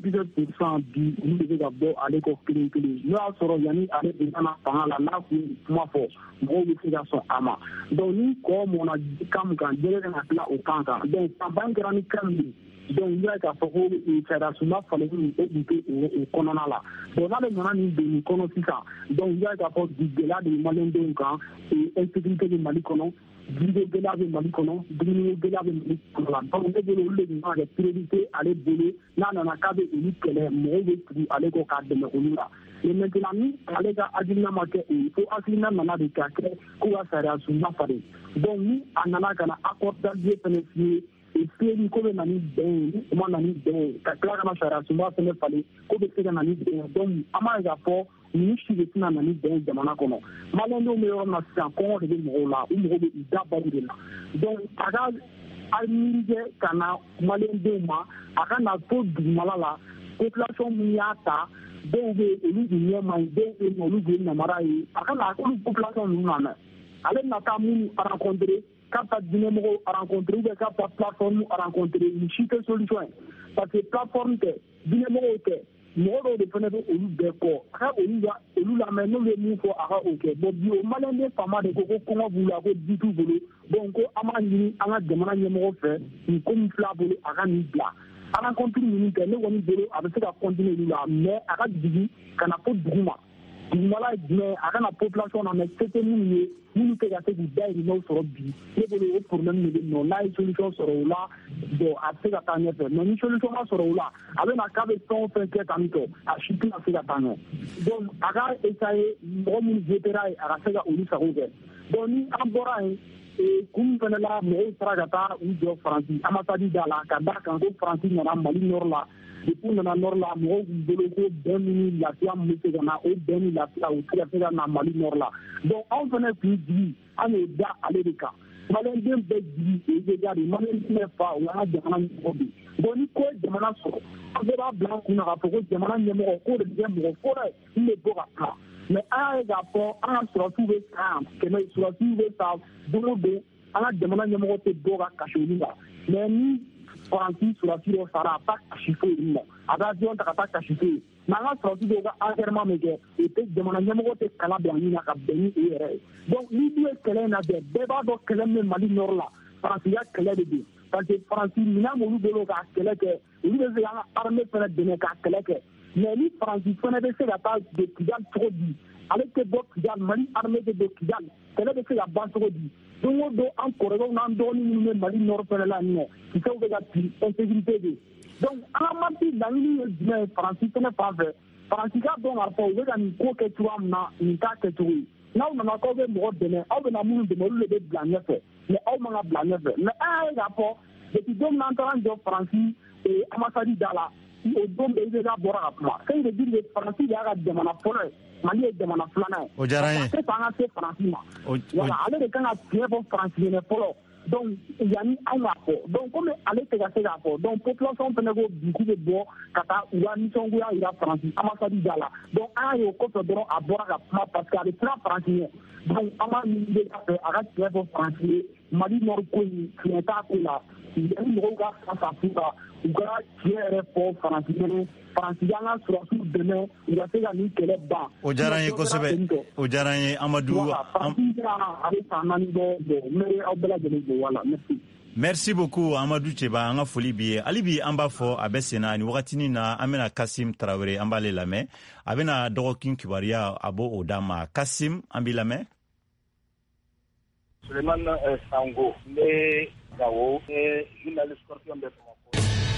97% bi olu de bɛ ka bɔ ale kɔ kelen kelen. N'o y'a sɔrɔ yanni ale de nana fanga la n'a kun ye kuma fɔ mɔgɔw bɛ se ka sɔn a ma. Donc ni kɔ mɔna kan min kan jɛgɛ kan ka tila o kan kan. Donc campagne kɛra ni kan min. Donc il y a k'a fɔ ko sariya sunba falen o tun tɛ o kɔnɔna la. Donc n'ale nana nin don nin kɔnɔ sisan, donc il y a k'a fɔ bi gɛlɛya de bɛ maliyɛndenw kan, insécurité bɛ Mali kɔnɔ, jiriko gɛlɛya bɛ Mali kɔnɔ, dumuni gɛlɛya bɛ Mali kɔnɔ la. Donc ne bolo olu de tun kan ka kɛ priorité ale bolo n'a nana k'a bɛ olu kɛlɛ mɔgɔw bɛ tugu ale kɔ k'a dɛmɛ olu la. Mais maintenant ni ale ka hakilina ma kɛ o ye, fo hakilina nana de ka kɛ ko ka sariya sunba falen. Donc ni a nana ka na accord d'Alger fɛnɛ signé fiyɛli ko bɛ na ni bɛn ye, kuma na ni bɛn ye, ka tila ka na sariya sunba fɛnɛ falen ko bɛ se ka na ni bɛn ye. Donc an b'a ye k'a fɔ ninnu si de tɛna na ni bɛn ye jamana kɔnɔ. Maliyɛndenw bɛ yɔrɔ min na sisan kɔngɔ de bɛ mɔgɔw la, u mago bɛ u da balo de la. Donc a ka miirikɛ ka na maliyɛndenw ma, a ka na to dugumala la, population min y'a ta, dɔw bɛ olu de ɲɛ ma ɲi, dɔw bɛ yen olu de ye namara ye, a ka na olu population ninnu lamɛn. Ale na taa minnu rencontrer, k'a taa diinɛmɔgɔw rencontrer ou bien k'a taa plateforme rencontrer, nin si tɛ solution ye. Parce que plateforme tɛ, diinɛmɔgɔw tɛ, mɔgɔ dɔw de fana bɛ olu bɛɛ kɔ. A ka olu lamɛn n'olu ye min fɔ a ka o kɛ. Bon bi o maliyɛnden faama de ko kɔngɔ b'u la, ko ji t'u bolo. Donc ko an b'a ɲini an ka jamana ɲɛmɔgɔ fɛ nin ko min filɛ a bolo a ka nin bila. Rencontre ninnu kɛ ne kɔni bolo a bɛ se ka continuer olu la, mais a ka jigin ka na fo dugu ma. Dugumala ye jumɛn a kana population na, mais se tɛ minnu ye minnu tɛ ka se k'u dahirimɛw sɔrɔ bi. Ne bolo o problème de bɛ yen nɔ, n'a ye solution sɔrɔ o la, bon a bɛ se ka taa ɲɛfɛ. Mais ni solution ma sɔrɔ o la, a bɛ na k'a bɛ fɛn o fɛn kɛ tan tɔ, a si tɛna se ka taa ɲɛ. Donc a ka essayer mɔgɔ minnu votera ye a ka se ka olu sago kɛ. Donc ni an bɔra yen kun fɛnɛ la mɔgɔw taara ka taa u jɔ Faransi ambassade da la ka d'a kan ko Faransi nana Mali nord la. Depuis nana nord la mɔgɔw b'u bolo ko bɛn ni lafiya min bɛ se ka na o bɛn ni lafiya o tɛ ka se ka na Mali nord la. Donc anw fɛnɛ k'u jigi an y'o da ale de kan. Maliyɛnden bɛɛ jigi o ye déjà de maliyɛnden bɛɛ fa o y'an ka jamana ɲɛmɔgɔ de ye. Donc ni ko ye jamana sɔrɔ an bɛɛ b'a bila an kun na k'a fɔ ko jamana ɲɛmɔgɔ k'o de bɛ kɛ mɔgɔ fɔlɔ ye min bɛ bɔ ka taa. Mais an y'a ye k'a fɔ an ka sɔrɔsiw bɛ sa kɛmɛ sɔrɔsiw bɛ sa don o don an ka jamana ɲɛmɔgɔ tɛ bɔ ka kasi olu la. Mais ni Faransi sɔrɔsi dɔ sara a bɛ taa kasi foyi olu la a bɛ avion ta ka taa kasi foyi. Mais an ka sɔrɔsi dɔw ka enterrement min kɛ o tɛ jamana ɲɛmɔgɔ tɛ kala bɛn min na ka bɛn ni o yɛrɛ ye. Donc ni dun ye kɛlɛ in na bɛɛ b'a dɔn kɛlɛ min bɛ Mali nord la Faransiya kɛlɛ de don. Parce que Faransi minɛn m'olu bolo k'a kɛlɛ kɛ olu bɛ se k'an ka armée fana dɛmɛ k'a kɛlɛ kɛ. Mais ni Faransi fana bɛ se ka taa don Kidal cogo di ale tɛ bɔ Kidal Mali armée tɛ don Kidal kɛlɛ bɛ se ka ban cogo di. Don o don an kɔrɔkɛw n'an dɔgɔnin minnu bɛ Mali nord fana la nin nɔ kisɛw bɛ ka bin insécurité de. Donc an ka marti laɲini ye jumɛn ye Faransi fana fan fɛ Faransi ka dɔn k'a fɔ u bɛ ka nin ko kɛ cogoya min na nin t'a kɛcogo ye. N'aw nana k'aw bɛ mɔgɔ dɛmɛ aw bɛ na minnu dɛmɛ olu de bɛ bila ɲɛfɛ mais aw man ka bila ɲɛfɛ. Mais an y'a ye k'a fɔ depuis don min an taara an jɔ Faransi ambassade da la o don bɛɛ IBK bɔra ka kuma. C'est de dire que Faransi de y'a ka jamana fɔlɔ ye Mali ye jamana filanan ye. O diyara n ye. A tɛ fɛ an ka se Faransi ma. Voilà ale de kan ka tiɲɛ fɔ Faransi ɲɛnɛ fɔlɔ. Donc yanni anw k'a fɔ donc comme ale tɛ ka se k'a fɔ donc population fana ko bi k'u bɛ bɔ ka taa u ka nisɔngoya jira Faransi ambassade da la. Donc an y'a ye o kɔfɛ dɔrɔn a bɔra ka kuma parce que a bɛ siran Faransi ɲɛ. donc an b'a ɲini de ka fɛ a ka tiɲɛ fɔ faransi ye mali nɔri ko in tiɲɛ t'a ko la yanni mɔgɔw ka fasa fu la u ka tiɲɛ yɛrɛ fɔ faransi ɲɛnɛ faransi y'an ka surasiw dɛmɛ u ka se ka nin kɛlɛ ban. O diyara n ye kosɛbɛ o diyara n ye Amadu. faransi bɛna a bɛ san 4 bɔ n bɛ aw bɛɛ lajɛlen fo wala merci. Merci beaucoup Amadou Cheba an ka foli bi ye hali bi an b'a fɔ a bɛ senna ni wagatinin na an bɛna Kasim Tarawele an b'ale lamɛn a bɛna dɔgɔkin kibaruya a b'o o d'a ma Kasim an b'i lamɛn. Suleiman Sango n bɛ Gawo n ye journaliste Scorpion bɛ Bamakɔ.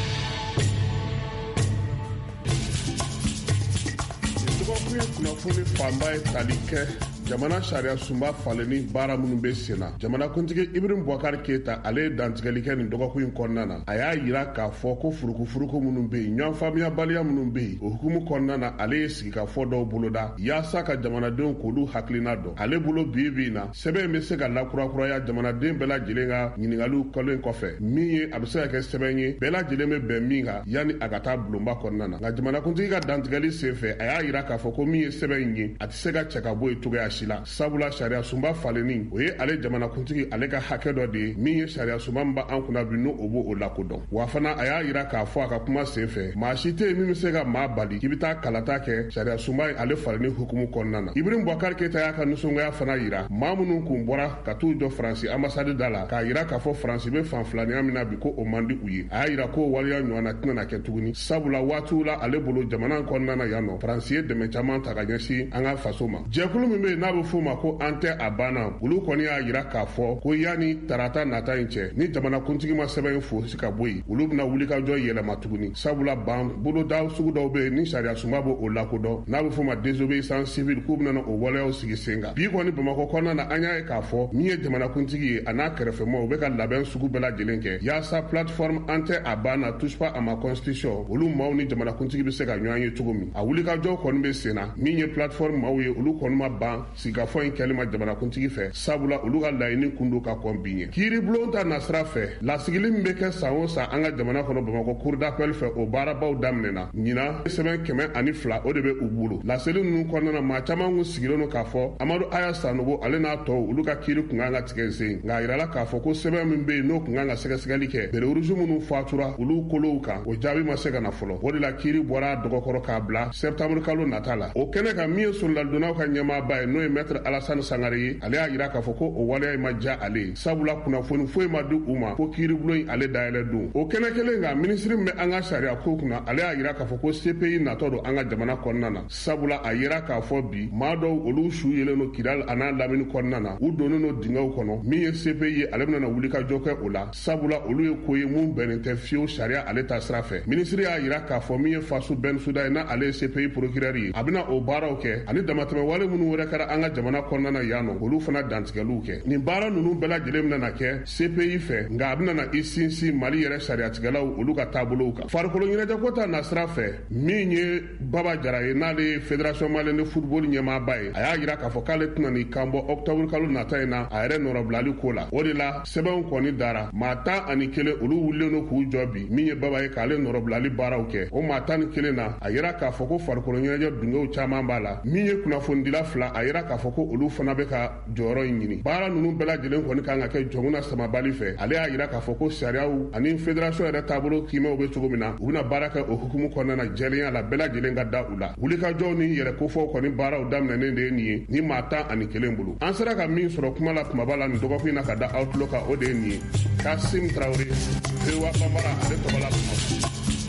Dɔgɔkun ye kunnafoni fanba ye tali kɛ jamana sariya sunba falenni baara minnu bɛ sen na jamanakuntigi Ibrahim Boubacar Keita ale ye dantigɛli kɛ nin dɔgɔkun in kɔnɔna na a y'a jira k'a fɔ ko furukufuruku minnu bɛ yen ɲɔgɔnfaamuyabaliya minnu bɛ yen o hukumu kɔnɔna na ale ye sigikafɔ dɔw boloda yaasa ka jamanadenw k'olu hakilina dɔn ale bolo bi na sɛbɛn bɛ se ka lakurakuraya jamanaden bɛɛ lajɛlen ka ɲininkaliw kɔlen kɔfɛ min ye a bɛ se ka kɛ sɛbɛn ye bɛɛ lajɛlen bɛ bɛn min kan yanni a ka taa bulonba kɔnɔna na nka jamanakuntigi ka dantigɛli senfɛ a y'a jira k'a fɔ ko min ye sɛbɛn in ye a tɛ se ka cɛ ka bɔ yen cogoya si la sabula sariya sunba falenni o ye ale jamanakuntigi ale ka hakɛ dɔ de ye min ye sariya sunba min b'an kunna bi n'o o b'o o lakodɔn wa fana a y'a jira k'a fɔ a ka kuma senfɛ maa si tɛ yen min bɛ se ka maa bali k'i bɛ taa kalata kɛ sariya sunba ye ale falenni hukumu kɔnɔna na Ibrahim Boubacar Keita y'a ka nisɔngoya fana jira maa minnu kun bɔra ka t'u jɔ Faransi ambassade da la k'a jira k'a fɔ Faransi bɛ fanfilaniya min na bi ko o man di u ye a y'a jira ko waleya ɲɔgɔnna tɛna na kɛ tuguni sabula waatiw la ale bolo jamana kɔnɔna na yan nɔ Faransi ye dɛmɛ caman ta ka ɲɛsin an ka faso ma jɛkulu min bɛ yen n'a bɛ f'o ma ko an tɛ a banna olu kɔni y'a jira k'a fɔ ko yanni tarata nata in cɛ ni jamanakuntigi ma sɛbɛn in fosi ka bɔ yen olu bɛna wuli ka jɔ yɛlɛma tuguni sabula ban boloda sugu dɔw bɛ yen ni sariya sunba b'o o lakodɔn n'a bɛ f'o ma désobéissance civile k'u bɛna o waleyaw sigi sen kan bi kɔni Bamakɔ kɔnɔna na an y'a ye k'a fɔ min ye jamanakuntigi ye a n'a kɛrɛfɛmɔgɔw u bɛ ka labɛn sugu bɛɛ lajɛlen kɛ yaasa plateforme an tɛ a banna touche pas à ma constitution olu maaw ni jamanakuntigi bɛ se ka ɲɔgɔn ye cogo min a wulikajɔ kɔni bɛ sen na min ye plateforme maaw ye olu kɔni ma ban sigikafɔ in kɛli ma jamanakuntigi fɛ sabula olu ka laɲini kun do ka kɔn bi ɲɛ kiiribulon ta nasira fɛ lasigili min bɛ kɛ san o san an ka jamana kɔnɔ Bamakɔ cour d'appel fɛ o baarabaw daminɛna ɲina sɛbɛn 102 o de bɛ u bolo laseli ninnu kɔnɔna na maa caman kun sigilen don k'a fɔ Amadu Aya Sanogo ale n'a tɔw olu ka kiiri kun kan ka tigɛ sen nka a yirala k'a fɔ ko sɛbɛn min bɛ yen n'o kun kan ka sɛgɛsɛgɛli kɛ bereruzu minnu fatura olu kolow kan o jaabi ma se ka na fɔlɔ o de la kiiri bɔra dɔgɔkɔrɔ k'a bila septembre kalo nata la o kɛnɛ kan min ye soldadonnaw ka ɲɛmaaba ye n'o ye maître Alassane Sangare ye ale y'a jira k'a fɔ ko o waleya ma diya ale ye sabula kunnafoni foyi ma di u ma ko kiiribulon in ale dayɛlɛ don o kɛnɛ kelen kan minisiri min bɛ an ka sariya ko kunna ale y'a jira k'a fɔ ko CPI natɔ don an ka jamana kɔnɔna na sabula a yira k'a fɔ bi maa dɔw olu su yelen don Kidal a n'a lamini kɔnɔna na u donnen don dingɛw kɔnɔ min ye CPI ye ale bɛna wuli ka jɔ kɛ o la sabula olu ye ko ye mun bɛnnen tɛ fiyewu sariya ale ta sira fɛ minisiri y'a jira k'a fɔ min ye Faso Bensouda ye na ale ye CPI procureur ye a bɛna o baaraw kɛ ani damatɛmɛ wale minnu wɛrɛ kɛra an ka jamana kɔnɔna na yan nɔ olu fana dantigɛliw kɛ nin baara ninnu bɛɛ lajɛlen bɛna kɛ CPI fɛ nka a bɛna i sinsin Mali yɛrɛ sariyatigɛlaw olu ka taabolow kan farikolo ɲɛnajɛko ta nasira fɛ min ye Baba Jara ye n'ale ye Fédération Malienne de Football ɲɛmaaba ye a y'a jira k'a fɔ k'ale tɛna nin kan bɔ octobre kalo nata in na a yɛrɛ nɔrɔbilali ko la o de la sɛbɛnw kɔni dara maa 11 olu wulilen don k'u jɔ bi min ye Baba ye k'ale nɔrɔbilali baaraw kɛ o maa 11 na a yira k'a fɔ ko farikolo ɲɛnajɛ dungew caman b'a la min ye kunnafonidila 2 a yira k'a fɔ ko olu fana bɛ ka jɔyɔrɔ in ɲini baara ninnu bɛɛ lajɛlen kɔni kan ka kɛ jɔnguna samabali fɛ ale y'a jira k'a fɔ ko sariyaw ani fédération yɛrɛ taabolo kiimɛw bɛ cogo min na u bɛna baara kɛ o hukumu kɔnɔna na jɛlenya la bɛɛ lajɛlen ka da u la wulikajɔw ni yɛrɛ kofɔw kɔni baaraw daminɛnen de ye nin ye ni maa 11 bolo an sera ka min sɔrɔ kuma la kumaba la nin dɔgɔkun in na ka da aw tulo kan o de ye nin ye Kasim Traoré Rewa Bambara ale tɔgɔ la kuma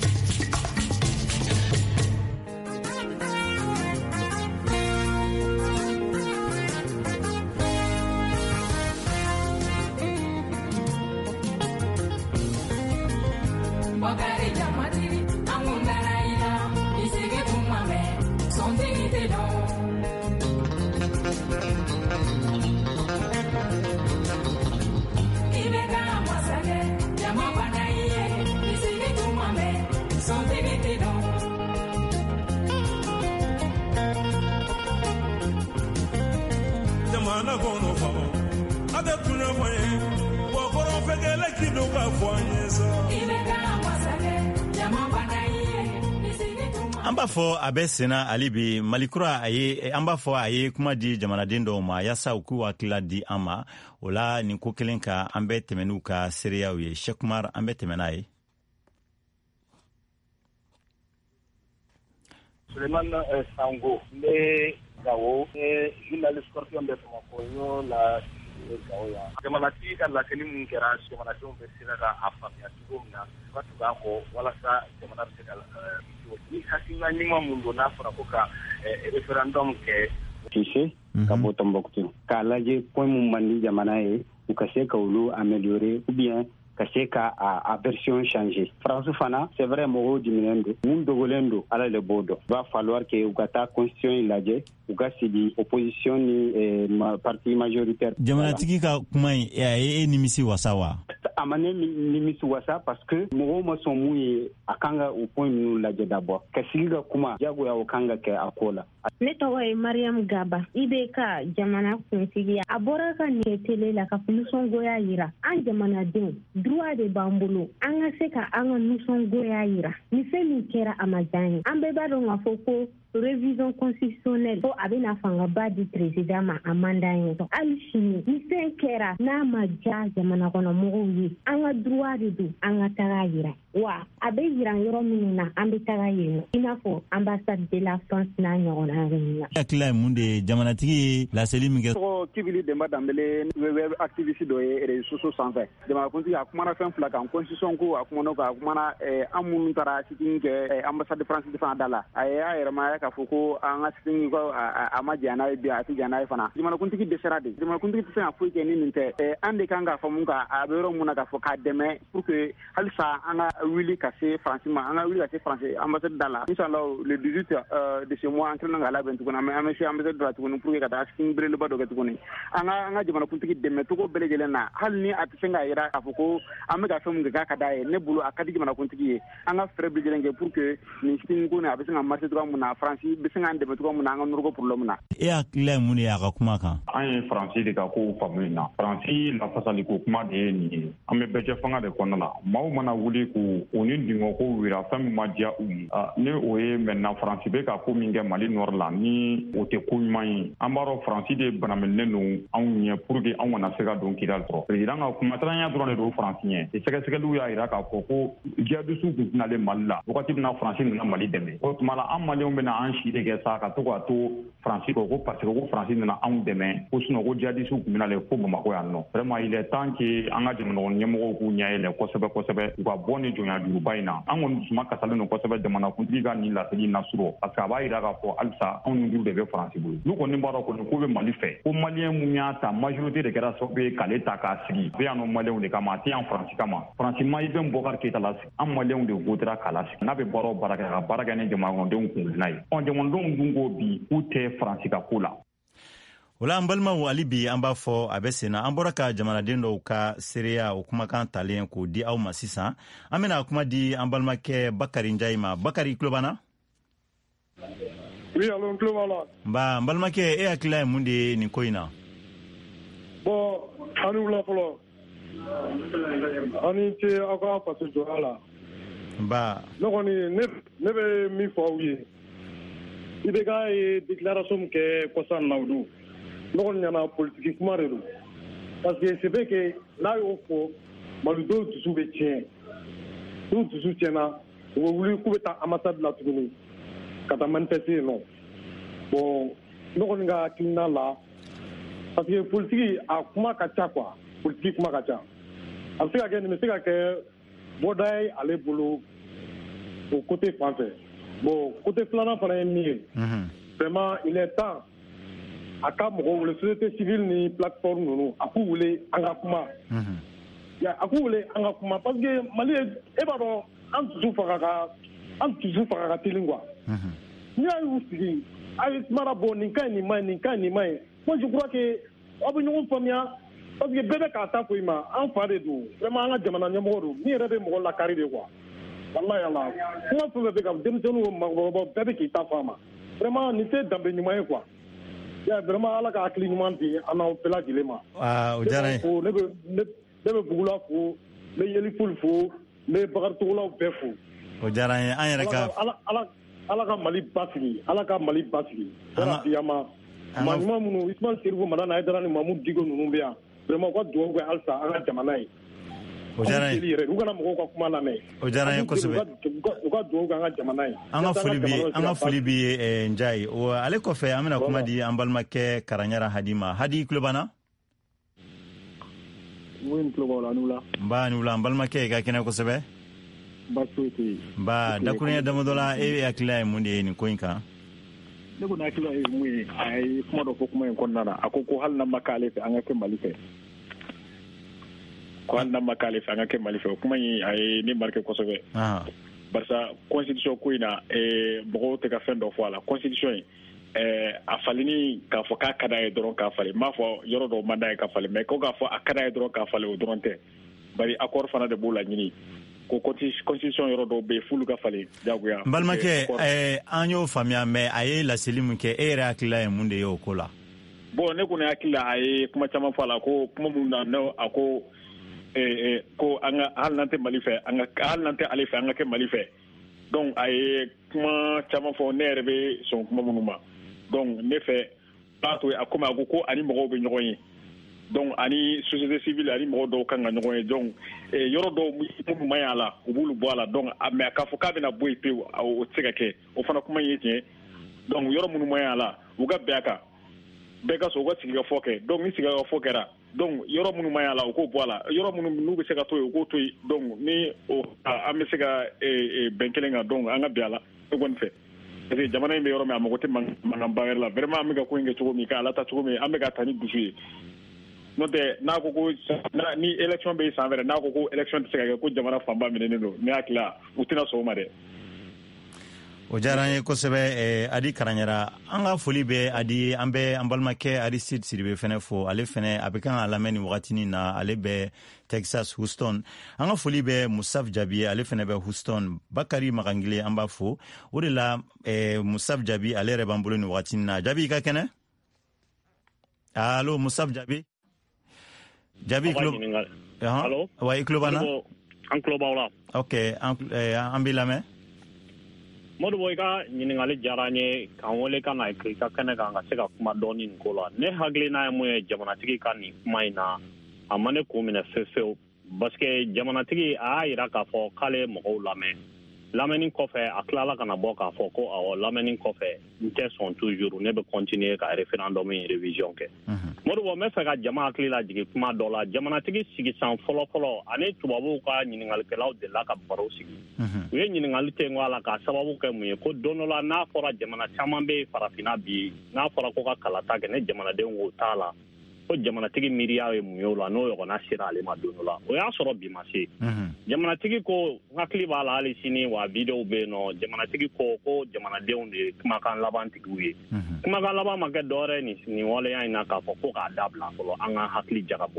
jamana kono fa ade kunya foye wo koro fegele kido ka foye so ile ka masake jamana banaye nisigi tuma An b'a fɔ a bɛ senna hali bi Malikura an b'a fɔ a ye kuma di jamanaden dɔw ma yaasa u k'u hakilila di an ma o la nin ko kelen kan an bɛ tɛmɛ n'u ka seereyaw ye. Cheikh Umar an bɛ tɛmɛ n'a ye. Suleiman Sango ne Gawo journaliste Scorpion de Bamako yo la Gawo ya jamanatigi ka lakeli min kɛra jamanadenw bɛ sera ka a faamuya cogo min na ka tugu a kɔ walasa jamana bɛ se ka ni hakilina ɲuman mun don n'a fɔra ko ka référendum kɛ Cissé ka bɔ Tombouctou k'a lajɛ point mun man di jamana ye u ka se ka olu améliorer ou bien ka se ka a version changer. France fana c'est vrai mɔgɔw diminen don mun dogolen don ala le b'o dɔn. Va falloir que u ka taa constitution lajɛ u ka sigi opposition ni parti majoritaire. Jamanatigi ka kuma in e nimisi wasa wa? A ma ne nimisi wasa parce que mɔgɔw ma sɔn mun ye a kan ka o point ninnu lajɛ d'abord. Ka sigi ka kuma jagoya o kan ka kɛ a ko la. Ne tɔgɔ ye Mariam Gaba. I bɛ ka jamana kuntigi a bɔra ka nin télé la ka nisɔngoya yira an jamanadenw droit de b'an bolo an ka se ka an ka nisɔngoya yira ni fɛn min kɛra a ma diya ye an bɛɛ b'a dɔn k'a fɔ ko révision constitutionnelle ko a bɛna fangaba di président ma a mandat ye hali sini ni fɛn kɛra n'a ma diya jamana kɔnɔmɔgɔw ye an ka droit de don an ka taga yira wa a bɛ yira yɔrɔ minnu na an bɛ taga yen i n'a fɔ ambassade de la France n'a ɲɔgɔnna yɔrɔ la. Hakilila ye mun de ye jamanatigi ye laseli min kɛ. Tɔgɔ Kibili Demba Dambele web activiste dɔ ye réseaux sociaux sanfɛ jamanakuntigi a kumana fɛn fila kan constitution ko a kumana kan a kumana an minnu taara sitting kɛ ambassade France fana da la a ye a yɛrɛmaya k'a fɔ ko an ka sitting ko a ma diya n'a ye bi a tɛ diya n'a ye fana jamanakuntigi dɛsɛra de jamanakuntigi tɛ se ka foyi kɛ ni nin tɛ an de kan k'a faamu ka a bɛ yɔrɔ mun na k'a fɔ k'a dɛmɛ pour que halisa an ka wuli ka se France ma an ka wuli ka se France ambassade da la inshallah le 18 de ce mois an kɛlen ka labɛn tuguni an bɛ se ambassade da la tuguni pour que ka taa sitting belebeleba dɔ kɛ tuguni an ka jamanakuntigi dɛmɛ cogo bɛɛ lajɛlen na hali ni a tɛ se k'a jira k'a fɔ ko an bɛ ka fɛn mun kɛ k'a ka d'a ye ne bolo a ka di jamanakuntigi ye an ka fɛɛrɛ bɛɛ lajɛlen kɛ pour que nin sitting ko nin a bɛ se ka marcher cogoya mun na France bɛ se k'an dɛmɛ cogoya mun na an ka nɔrɔ ko problème na. E hakilila ye mun de ye a ka kuma kan? An ye Faransi de ka kow faamu na Faransi lafasaliko kuma de ye nin ye an bɛ bɛɛ cɛ fanga de kɔnɔna la maaw mana wuli k'u o ni dingɔ ko wira fɛn min ma diya u ye ni o ye maintenant Faransi bɛ ka ko min kɛ Mali nord la ni o tɛ ko ɲuman ye an b'a dɔn Faransi de banaminilen don anw ɲɛ pour que anw kana se ka don kidali sɔrɔ président ka kumataranya dɔrɔn de don Faransi ɲɛ sɛgɛsɛgɛliw y'a jira k'a fɔ ko jihadistes tun tɛnalen Mali la wagati min na Faransi nana Mali dɛmɛ o tuma la an maliyɛnw bɛna an si de kɛ sa ka to k'a to Faransi kɔ ko parce que ko Faransi nana anw dɛmɛ ko sinon ko jihadistes tun bɛnalen fo Bamakɔ yan nɔ vraiment il est temps que an ka jamana ɲɛmɔgɔw k'u ɲɛ yɛlɛ kosɛbɛ kosɛbɛ u ka bɔ ni jɔnya juruba in na an kɔni dusuma kasalen don kosɛbɛ jamanakuntigi ka nin laseli nasɔrɔ parce que a b'a jira k'a fɔ halisa anw ni juru de bɛ Faransi bolo n'u kɔni b'a dɔn kɔni ko bɛ Mali fɛ ko maliyɛn mun y'a ta majorité de kɛra sababu ye k'ale ta k'a sigi a bɛ yan nɔ maliyɛnw de kama a tɛ yan Faransi kama Faransi ma Ibn Boubacar Keïta lasigi an maliyɛnw de votera k'a lasigi n'a bɛ baara o baara kɛ a ka baara kɛ ni jamanadenw kungilinna ye jamanadenw dun ko bi k'u tɛ Faransi ka ko la. O la an balimaw hali bi an b'a fɔ a bɛ senna an bɔra ka jamanaden dɔw ka seereya o kumakan talen k'o di aw ma sisan an bɛna kuma di an balimakɛ Bakari Njayi ma Bakari i tulo b'an na? Oui, allo n tulo b'a la. Nba n balimakɛ e hakilila ye mun de ye nin ko in na? Bon ani wula fɔlɔ ani ce aw ka faso jɔya la. Nba. Ne kɔni ne bɛ min fɔ aw ye IBK ye déclaration min kɛ kɔsan na o don ne kɔni ɲɛna politique kuma de don parce que c'est vrai que n'a y'o fɔ malidenw dusu bɛ tiɲɛ n'u dusu tiɲɛna u bɛ wuli k'u bɛ taa ambassade la tuguni ka taa manifester yen nɔ bon ne kɔni ka hakilina la parce que politique a kuma ka ca quoi politique kuma ka ca a bɛ se ka kɛ nin bɛ se ka kɛ bɔda ye ale bolo o côté fan fɛ bon côté filanan fana ye min ye vraiment il est temps a ka mɔgɔw wele société civile ni plateforme ninnu a k'u wele an ka kuma a k'u wele an ka kuma parce que Mali e b'a dɔn an dusu faga ka teli quoi n'i y'a y'u sigi a ye mara bɔ nin ka ɲi nin ma ɲi nin ka ɲi nin ma ɲi moi je crois que aw bɛ ɲɔgɔn faamuya parce que bɛɛ bɛ k'a ta fɔ i ma an fa de don vraiment an ka jamana ɲɛmɔgɔ don min yɛrɛ bɛ mɔgɔ lakari de quoi wallahi ala kuma fɛn fɛn bɛ ka denmisɛnninw mɔgɔkɔrɔbaw bɛɛ bɛ k'i ta fɔ a ma vraiment nin tɛ danbe ɲuman ye quoi ya vraiment ala ka hakili ɲuman di an n'aw bɛɛ lajɛlen ma. O diyara n ye. Ne bɛ Bugula fo n bɛ Yeli Ful fo n bɛ Bakari Togolaw bɛɛ fo. O diyara n ye an yɛrɛ ka. ala ka Mali basigi ala ka Mali basigi yama manuma munu Ismail Serifu Madana Aidara ni Mamu Digo nunu be yan vraiment ko duwawu kɛ halisa an ka jamana ye o diyara n ye u kana mɔgɔw ka kuma lamɛn o diyara n ye kosɛbɛ u ka duwawu kɛ an ka jamana ye an ka foli bi ye Njayi ale kɔfɛ an bɛna kuma di an balimakɛ Karaɲara Hadi ma Hadi tulo b'an na nba ni wula an balimakɛ ka kɛnɛ kosɛbɛ nba dakuruɲɛ damadɔ la e hakilila ye mun de ye nin ko in kan ne ko hakilila ye mun ye a ye kuma dɔ fɔ kuma in kɔnɔna na a ko hali n'a ma k'ale fɛ an ka kɛ Mali fɛ ko hali n'a ma k'ale fɛ an ka kɛ Mali fɛ o kuma in a ye ne marqué kosɛbɛ barisa constitution ko in na mɔgɔw tɛ ka fɛn dɔ fɔ a la constitution in a faleni k'a fɔ k'a ka d'a ye dɔrɔn k'a falen m'a fɔ yɔrɔ dɔw man d'a ye ka falen mais ko k'a fɔ a ka d'a ye dɔrɔn k'a falen o dɔrɔn tɛ bari accord fana de b'o la ɲini ko constitution yɔrɔ dɔw bɛ yen f'olu ka falen jagoya n balimakɛ an y'o faamuya mais a ye laseli min kɛ e yɛrɛ hakilila ye mun de ye o ko la bon ne kɔni hakili la a ye kuma caman fɔ a la ko kuma minnu na a ko ko an ka hali n'an tɛ Mali fɛ hali n'an tɛ ale fɛ an ka kɛ Mali fɛ donc a ye kuma caman fɔ ne yɛrɛ bɛ sɔn kuma minnu ma donc ne fɛ b'a to a komi a ko ani mɔgɔw bɛ ɲɔgɔn ye donc ani société civile ani mɔgɔ dɔw kan ka ɲɔgɔn ye donc yɔrɔ dɔw minnu man ɲi a la u b'olu bɔ a la donc mais k'a fɔ k'a bɛna bɔ yen pewu o tɛ se ka kɛ o fana kuma ye tiɲɛ donc yɔrɔ minnu man ɲi a la u ka bɛn a kan bɛɛ ka sɔn u ka sigikafɔ kɛ donc ni sigikafɔ kɛra donc yɔrɔ minnu man ɲi a la u k'o bɔ a la yɔrɔ minnu n'u bɛ se ka to yen u k'o to yen donc ni an bɛ se ka bɛn kelen kan donc an ka bɛn a la ne kɔni fɛ parce que jamana in bɛ yɔrɔ min a mago tɛ mankanba wɛrɛ la vraiment an bɛ ka ko in kɛ cogo min k'a lata cogo min an bɛ ka taa ni dusu ye n'o tɛ n'a ko ko ni élection bɛ yen san wɛrɛ n'a ko ko élection tɛ se ka kɛ ko jamana fanba minɛnen don ne hakili la u tɛna sɔn o ma dɛ. o diyara an ye kosɛbɛ Adi Karaɲara an ka foli bɛ Adi an bɛ an balimakɛ Aristide Sidibe fɛnɛ fo ale fɛnɛ a bɛ kan ka lamɛn nin wagatinin na ale bɛ Texas Houston an ka foli bɛ Musaf Jabi ale fɛnɛ bɛ Houston Bakari Magangile an b'a fo o de la Musaf Jabi ale yɛrɛ b'an bolo nin wagatinin na Jabi i ka kɛnɛ allo Musaf Jabi Jabi allo wa i tulo b'an na an tulo b'aw la ok an b'i lamɛn Modibo i ka ɲininkali diyara n ye k'an wele ka na i ka kɛnɛ kan ka se ka kuma dɔɔni nin ko la ne hakilina ye mun ye jamanatigi ka nin kuma in na a ma ne kun minɛ fewu parce que jamanatigi a y'a jira k'a fɔ k'ale mɔgɔw lamɛn lamɛnni kɔfɛ a tilala ka na bɔ k'a fɔ ko awɔ lamɛnni kɔfɛ n tɛ sɔn toujours ne bɛ continuer ka référendum in révision kɛ Modibo n bɛ fɛ ka jama hakili lajigin kuma dɔ la jamanatigi sigisan fɔlɔ-fɔlɔ ani tubabuw ka ɲininkalikɛlaw delila ka baro sigi u ye ɲininkali tɛ a la k'a sababu kɛ mun ye ko don dɔ la n'a fɔra jamana caman bɛ farafinna bi n'a fɔra ko ka kalata kɛ ne jamanadenw k'o t'a la ko jamanatigi miiriya ye mun ye o la n'o ɲɔgɔnna sera ale ma don dɔ la o y'a sɔrɔ bi ma se jamanatigi ko hakili b'a la hali sini wa videow bɛ yen nɔ jamanatigi ko jamanadenw de ye kumakan laban tigiw ye kumakan laban ma kɛ dɔwɛrɛ nin waleya in na k'a fɔ ko k'a dabila fɔlɔ an ka hakili jagabɔ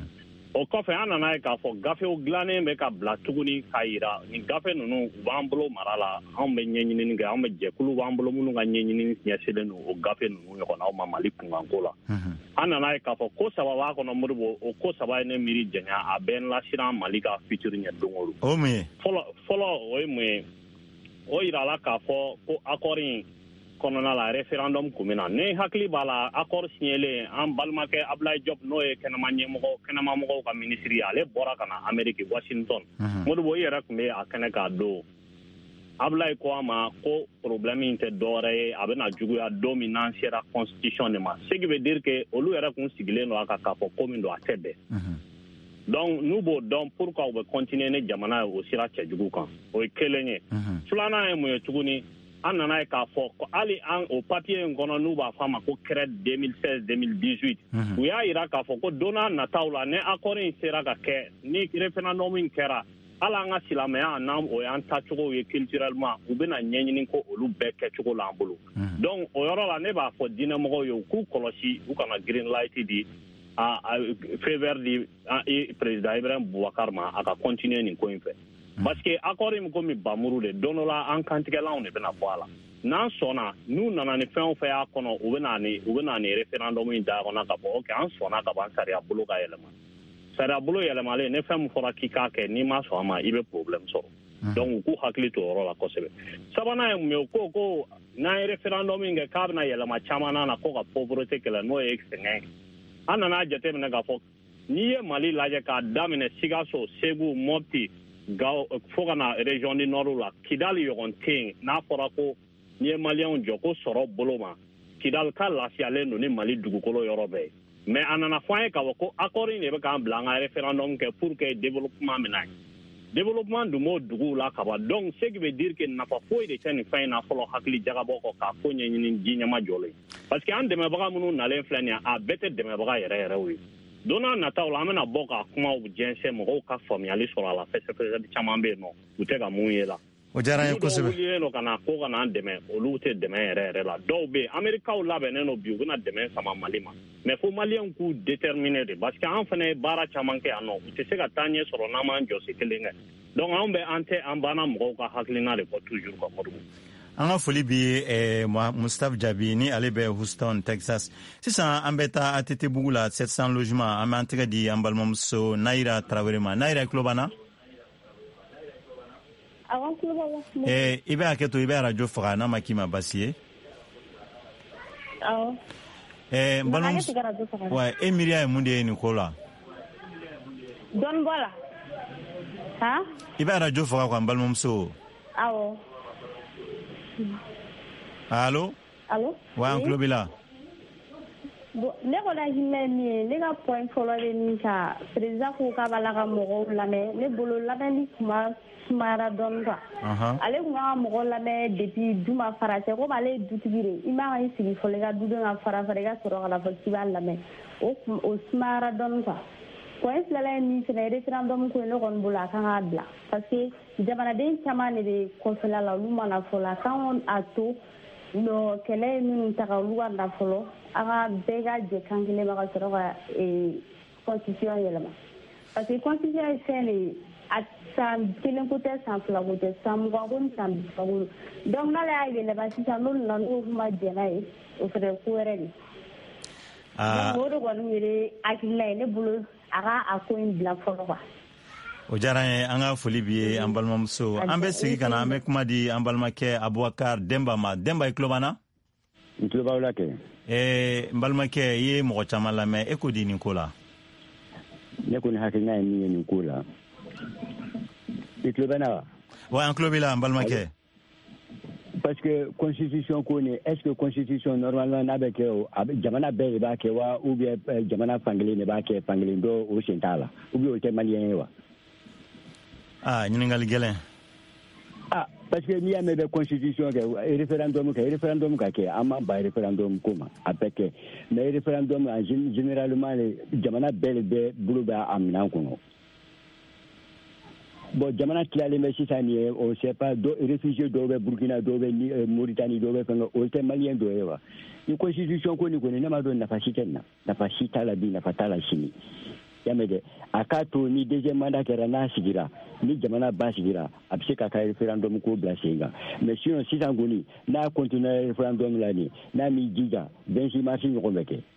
o kɔfɛ an nana ye k'a fɔ gafew dilannen bɛ ka bila tuguni k'a jira nin gafe ninnu u b'an bolo mara la anw bɛ ɲɛɲinini kɛ anw bɛ jɛkulu b'an bolo minnu ka ɲɛɲinini ɲɛsinnen don o gafe ninnu ɲɔgɔnnaw ma Mali kunkanko la an nana ye k'a fɔ ko saba b'a kɔnɔ Modibo o ko saba ye ne miiri janya a bɛ n lasiran Mali ka futur ɲɛ don o don o mun ye fɔlɔ o ye mun ye o jirala k'a fɔ ko accord in kɔnɔna la référendum kun bɛna ne hakili b'a la accord signelen an balimakɛ Ablaye Diop n'o ye kɛnɛmamɔgɔw ka ministre ale bɔra ka na Amérique Washington Modibo i yɛrɛ tun bɛ a kɛnɛ k'a don Ablaye ko a ma ko problème in tɛ dɔwɛrɛ ye a bɛna juguya don min n'an sera constitution de ma ce qui veut dire que olu yɛrɛ kun sigilen don a kan k'a fɔ ko min don a tɛ bɛn donc n'u b'o dɔn pourquoi u bɛ continuer ni jamana ye o sira cɛjugu kan o ye kelen ye filanan ye mun ye tuguni an nana ye k'a fɔ hali an o papier in kɔnɔ n'u b'a fɔ a ma ko CRED 2016-2018 u y'a jira k'a fɔ ko don n'a nataw la ni accord in sera ka kɛ ni référendum in kɛra hali an ka silamɛya n'an o y'an tacogo ye culturellement u bɛna ɲɛɲini ko olu bɛɛ kɛcogo l'an bolo donc o yɔrɔ la ne b'a fɔ diinɛmɔgɔw ye u k'u kɔlɔsi u kana green light di feu vert di président Ibrahim Boubacar ma a ka continuer nin ko in fɛ parce que accord in komi bamuru de don dɔ la an kantigɛlanw de bɛna bɔ a la n'an sɔnna n'u nana ni fɛn o fɛn y'a kɔnɔ u bɛna ni référendum in da kɔnɔ ka fɔ ok an sɔnna ka ban sariya bolo ka yɛlɛma sariya bolo yɛlɛmalen ne fɛn min fɔra k'i k'a kɛ n'i ma sɔn a ma i bɛ problème sɔrɔ donc ku hakili to yɔrɔ la kosɛbɛ sabanan ye mun ye ko n'an ye référendum min kɛ k'a bɛna yɛlɛma caman na ko ka pauvreté kɛlɛ n'o ye sɛgɛn an nana jateminɛ k'a fɔ n'i ye Mali lajɛ k'a daminɛ Sikaso Segu Mopti Gao fo ka na région du Nord la Kidali ɲɔgɔn tɛ yen n'a fɔra ko n'i ye maliyɛnw jɔ ko sɔrɔ bolo ma Kidali ka lafiyalen don ni Mali dugukolo yɔrɔ bɛɛ mais a nana fɔ an ye k'a fɔ ko accord in de bɛ k'an bila an ka référendum kɛ pour que développement bɛ na développement dun b'o duguw la ka ban donc ce qui veut dire que nafa foyi de tɛ nin fɛn in na fɔlɔ hakili jagabɔ kɔ k'a ko ɲɛɲini ji ɲɛma jɔlen parce que an dɛmɛbaga minnu nalen filɛ nin ye a bɛɛ tɛ dɛmɛbaga yɛrɛ yɛrɛw ye don n'a nataw la an bɛna bɔ ka kumaw jɛnsɛn mɔgɔw ka faamuyali sɔrɔ a la fɛsɛfɛsɛli caman bɛ yen nɔ u tɛ ka mun ye la o diyara n ye kosɛbɛ wulilen don ka na ko ka n'an dɛmɛ olu tɛ dɛmɛ yɛrɛ yɛrɛ la dɔw bɛ yen amerikaw labɛnnen don bi u bɛna dɛmɛ sama Mali ma mais fo maliyɛnw k'u déterminer de parce que an fana ye baara caman kɛ yan nɔ u tɛ se ka taa ɲɛ sɔrɔ n'an m'an jɔsi kelen kɛ donc an banna mɔgɔw ka hakilina de kɔ toujours ka Modibo an ka foli bi Mustapha Jabi ni ale bɛ Houston Texas sisan an bɛ taa ATT bugu la 700 logement an bɛ an tɛgɛ di an balimamuso Nayira Tarawele ma Nayira i tulo b'an na i bɛ hakɛ to i bɛ radio faga n'a ma k'i ma basi ye n balimamuso wa e miiriya ye mun de ye nin ko la dɔɔni bɔ la i bɛ radio faga quoi n balimamuso awɔ allo wa an tulo b'i la ne kɔni hakilina ye min ye ne ka point fɔlɔ de min ka président ko k'a b'a la ka mɔgɔw lamɛn ne bolo lamɛnni kuma sumayara dɔɔni quoi ale tun ka mɔgɔw lamɛn depuis du ma fara cɛ komi ale ye dutigi de i man ka i sigi fɔlɔ i ka dudenw ka fara i ka sɔrɔ ka na fɔ k'i b'a lamɛn o sumayara dɔɔni quoi point filanan ye min fɛnɛ référendum ko ne kɔni bolo a kan k'a bila parce que jamanaden caman de bɛ kɔfɛla la olu ma nafolo la k'an a to kɛlɛ ye minnu ta ka olu ka nafolo an ka bɛɛ ka jɛ kan kelen ma ka sɔrɔ ka constitution yɛlɛma parce que constitution ye fɛn de ye a san kelen ko tɛ san fila ko tɛ san mugan ko ni san bi saba ko donc n'ale y'a yɛlɛma sisan n'olu nana n'o kuma jɛ n'a ye o fɛnɛ ye ko wɛrɛ de donc o de kɔni yɛrɛ hakilina ye ne bolo a ka a ko in bila fɔlɔ quoi o diyara n ye an ka foli b'i ye an balimamuso an bɛ segin ka na an bɛ kuma di an balimakɛ Abubakar Demba ma Demba i tulo b'an na n tulo b'aw la kɛ n balimakɛ i ye mɔgɔ caman lamɛn e ko di nin ko la ne kɔni hakilina ye min ye nin ko la i tulo bɛ na wa wa an tulo b'i la n balimakɛ parce que constitution ko ni est-ce que constitution normalement n'a bɛ kɛ jamana bɛɛ de b'a kɛ wa ou bien jamana fankelen de b'a kɛ fankelen dɔ o sen t'a la ou bien o tɛ maliyɛn ye wa ɲininkali gɛlɛn parce que n'i y'a mɛn bɛ constitution kɛ référendum ka kɛ an ma ba référendum ko ma a bɛ kɛ mais référendum généralement jamana bɛɛ de bɛ bolo bɛ a minɛn kɔnɔ bon jamana tilalen bɛ sisan nin ye on sait pas réfugié dɔw bɛ Burkina dɔw bɛ Mauritanie dɔw bɛ fɛn o tɛ maliyɛn dɔ ye wa ni constitution ko ni kɔni ne ma dɔn nafa si tɛ nin na nafa si t'a la bi nafa t'a la sini y'a mɛn dɛ a k'a to ni deuxième mandat kɛra n'a sigira ni jamana ba sigira a bɛ se k'a ka référendum ko bila sen kan mais sinon sisan kɔni n'a continué référendum la nin n'a m'i jija 26 mars ɲɔgɔn bɛ kɛ.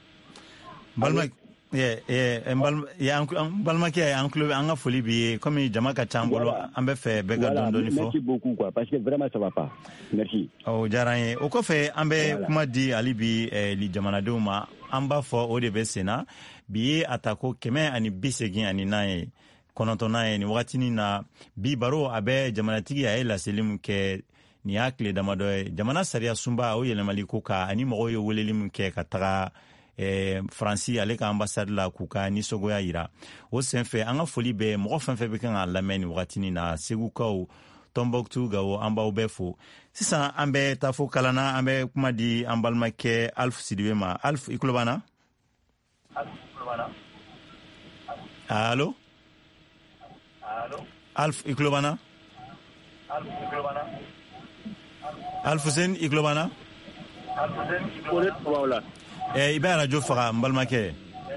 balimakɛ an ka foli b'i ye komi jama ka ca an bolo an bɛ fɛ bɛɛ ka dɔɔni dɔɔni fɔ. Merci beaucoup quoi parce que vraiment ça va pas. Merci. o diyara n ye o kɔfɛ an bɛ kuma di hali bi jamanadenw ma an b'a fɔ o de bɛ sen na bi ye a ta ko 184 ye kɔnɔntɔnnan ye nin wagatinin na bi baro a bɛ jamanatigi a ye laseli min kɛ nin y'a tile damadɔ ye jamana sariya sunba o yɛlɛmali ko kan ani mɔgɔw ye weleli min kɛ ka taga Faransi ale ka ambassade la k'u ka nisɔngoya yira o senfɛ an ka foli bɛ mɔgɔ fɛn fɛn bɛ kan ka lamɛn nin wagatinin na Segukaw Tombouctou Gao an b'aw bɛɛ fo sisan an bɛ taa fo kalanna an bɛ kuma di an balimakɛ Alf Sidibe ma Alf i tulo b'an na allo Alf i tulo b'an na Alf Hussein i tulo b'an na i bɛ radio faga n balimakɛ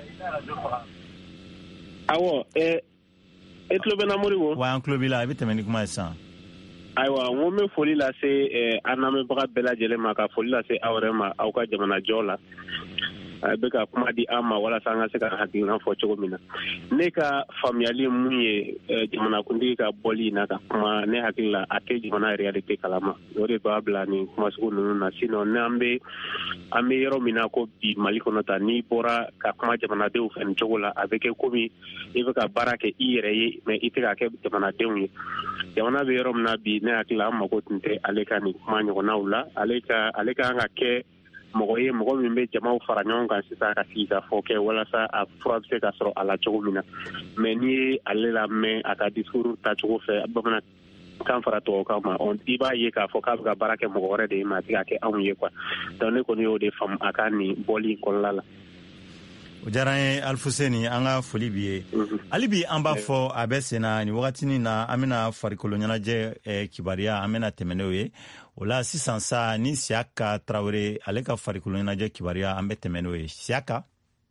awɔ e tulo bɛ na Modibo wa an tulo b'i la i bɛ tɛmɛ ni kuma ye sisan ayiwa n ko n bɛ foli lase an lamɛnbaga bɛɛ lajɛlen ma ka foli lase aw yɛrɛ ma aw ka jamanajɔ la bɛ ka kuma di an ma walasa an ka se ka hakilina fɔ cogo min na ne ka faamuyali mun ye jamanakuntigi ka bɔli in na ka kuma ne hakili la a tɛ jamana réalité kalama o de b'a bila ni kuma sugu ninnu na sinon ne an bɛ yɔrɔ min na ko bi Mali kɔnɔ ta n'i bɔra ka kuma jamanadenw fɛ nin cogo la a bɛ kɛ komi i bɛ ka baara kɛ i yɛrɛ ye mais i tɛ ka kɛ jamanadenw ye jamana bɛ yɔrɔ min na bi ne hakili la an mago tun tɛ ale ka nin kuma ɲɔgɔnnaw la ale ka kan ka kɛ mɔgɔ ye mɔgɔ min bɛ jamaw fara ɲɔgɔn kan sisan ka sigi ka fɔ kɛ walasa a fura bɛ se ka sɔrɔ a la cogo min na mais n'i ye ale lamɛn a ka discours tacogo fɛ bamanankan fara tubabukan ma i b'a ye k'a fɔ k'a bɛ ka baara kɛ mɔgɔ wɛrɛ de ye ma a tɛ ka kɛ anw ye quoi donc ne kɔni y'o de faamu a ka nin bɔli kɔnɔna la. O diyara an ye Alfuseni an ka foli b'i ye hali bi an b'a fɔ a bɛ sen na nin wagatinin na an bɛna farikolo ɲɛnajɛ kibaruya an bɛna tɛmɛ n'o ye o la sisan sa ni Siyaka Tarawele ale ka farikolo ɲɛnajɛ kibaruya an bɛ tɛmɛ n'o ye Siyaka.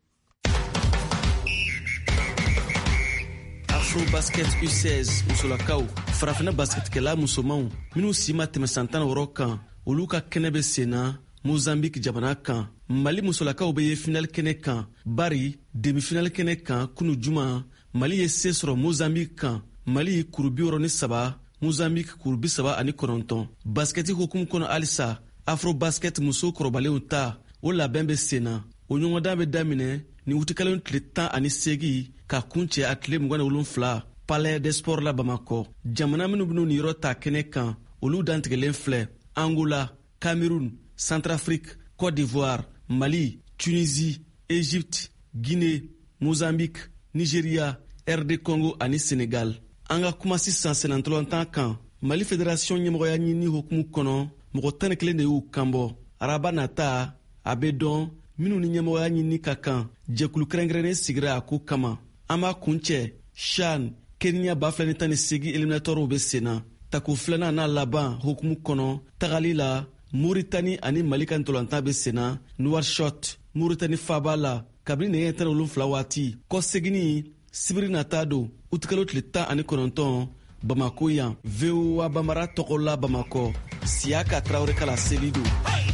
Afro Basket U16 musolakaw farafina basketkɛla musomanw minnu si ma tɛmɛ san 16 kan olu ka kɛnɛ bɛ sen na Mozambique jamana kan Mali musolakaw bɛ ye final kɛnɛ kan bari demi-final kɛnɛ kan kunu juma Mali ye se sɔrɔ Mozambique kan Mali kuru 63 Mozambique kuru 39 basketi hukumu kɔnɔ alisa Afro Basket muso kɔrɔbalenw ta o labɛn bɛ sen na o ɲɔgɔndan bɛ daminɛ ni wutikalen tile 18 ka kuncɛ a tile 27 Palais des Sports la Bamako jamana minnu bɛnu ni yɔrɔ ta kɛnɛ kan olu dantigɛlen filɛ Angola Cameroun Centrafrique, Côte d'Ivoire, Mali, Tunisie, Égypte, Guinée, Mozambique, Nigeria, RD Congo ani Sénégal. An ka kuma sisan sɛnɛntɔlɔntan kan Mali Fédération ɲɛmɔgɔya ɲini hukumu kɔnɔ mɔgɔ 11 de y'u kanbɔ araba nata a bɛ dɔn minnu ni ɲɛmɔgɔya ɲini ka kan jɛkulu kɛrɛnkɛrɛnnen sigira a ko kama an b'a kuncɛ CHAN Kenya 2018 éliminateurs bɛ sen na tako filanan n'a laban hukumu kɔnɔ tagali la Mauritanie ani Mali ka ntɔlɔntan bɛ sen na Nouakchott Mauritanie faaba la kabini nɛgɛ 17 waati kɔ segini sibiri nata don utikalo tile 19 Bamako yan VOA Bambara tɔgɔ la Bamako Siyaka Tarawele kala seli don.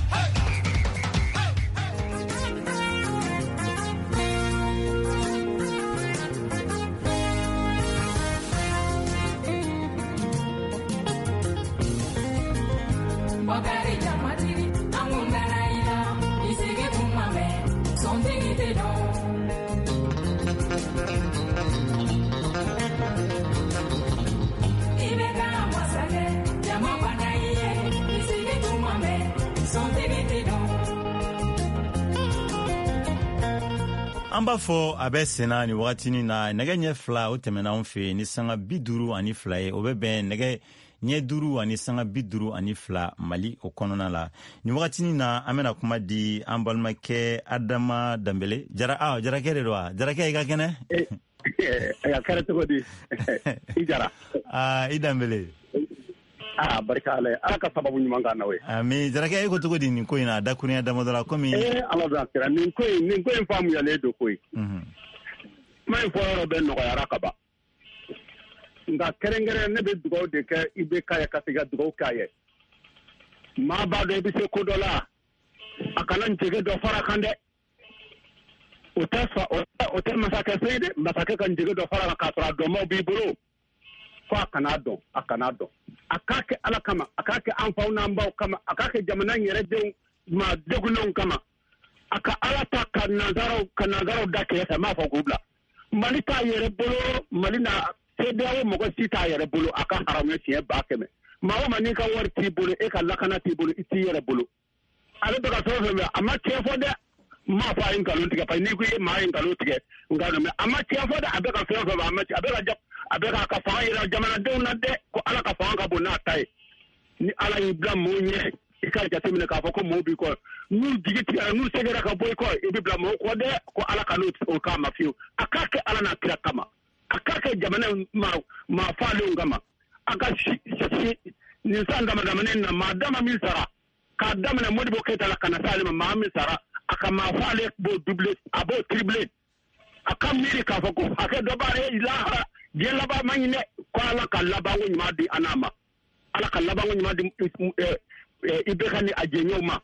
An b'a fɔ a bɛ sen na ni wagatinin na nɛgɛ ɲɛ 2 o tɛmɛna anw fɛ ni sanga 52 ye o bɛ bɛn nɛgɛ ɲɛ 5 ani sanga 52 Mali o kɔnɔna la ni wagatinin na an bɛna kuma di an balimakɛ Adama Dambele Jarakɛ de don wa Jarakɛ i ka kɛnɛ a kɛra cogo di i Jara i Dambele barika ala ka sababu ɲuman k'an na we ami Jarakɛ e ko cogo di nin ko in na dakurunya damadɔ la komi ala b'a kɛra nin ko in faamuyalen don koyi kuma in fɔ yɔrɔ bɛ nɔgɔyara ka ban nka kɛrɛnkɛrɛn ne bɛ dugawu de kɛ i bɛ k'a ye ka se ka dugawu k'a ye maa b'a dɔn i bɛ se ko dɔ la a kana njɛgɛ dɔ fara kan dɛ o tɛ masakɛ fɛ dɛ masakɛ ka njɛgɛ dɔ fara kan k'a sɔrɔ a dɔnbaw b'i bolo fo a kana dɔn a k'a kɛ ala kama a k'a kɛ an faw n'an baw kama a k'a kɛ jamana yɛrɛ denw maa degunenw kama a ka ala ta ka nanzaraw da kɛrɛfɛ m'a fɔ k'u bila Mali t'a yɛrɛ bolo Mali na CEDEAO mɔgɔ si t'a yɛrɛ bolo a ka haramu siɲɛ 100 maa o maa n'i ka wari t'i bolo e ka lakana t'i bolo i t'i yɛrɛ bolo ale bɛ ka fɛn o fɛn a ma tiɲɛ fɔ dɛ m'a fɔ a ye nkalon tigɛ parce que n'i ko i ye maa ye nkalon tigɛ nka mɛ a ma tiɲɛ fɔ dɛ a bɛ ka fɛn o fɛn a bɛ ka fanga yira jamanadenw na dɛ ko ala ka fanga ka bon n'a ta ye ni ala y'i bila mɔɔw ɲɛ i ka jateminɛ k'a fɔ ko mɔɔw b'i kɔ n'u jigi tigɛra n'u segera ka bɔ i kɔ i bɛ bila mɔɔw kɔ dɛ ko ala ka n'o k'a ma fiyewu a k'a kɛ ala n'a kira kama a k'a kɛ jamana maa falenw kama a ka nin san damadamanin na maa dama min sara k'a daminɛ Modibo Keyita la ka na s'ale ma maa min sara a ka maa falen b'o doublé a b'o triplé a ka miiri k'a fɔ ko hakɛ dɔ b'ale lahara diɲɛ laban ma ɲinɛ ko ala ka labanko ɲuman di an n'a ma ala ka labanko ɲuman di i bɛ ka ni a jɛɲɔgɔnw ma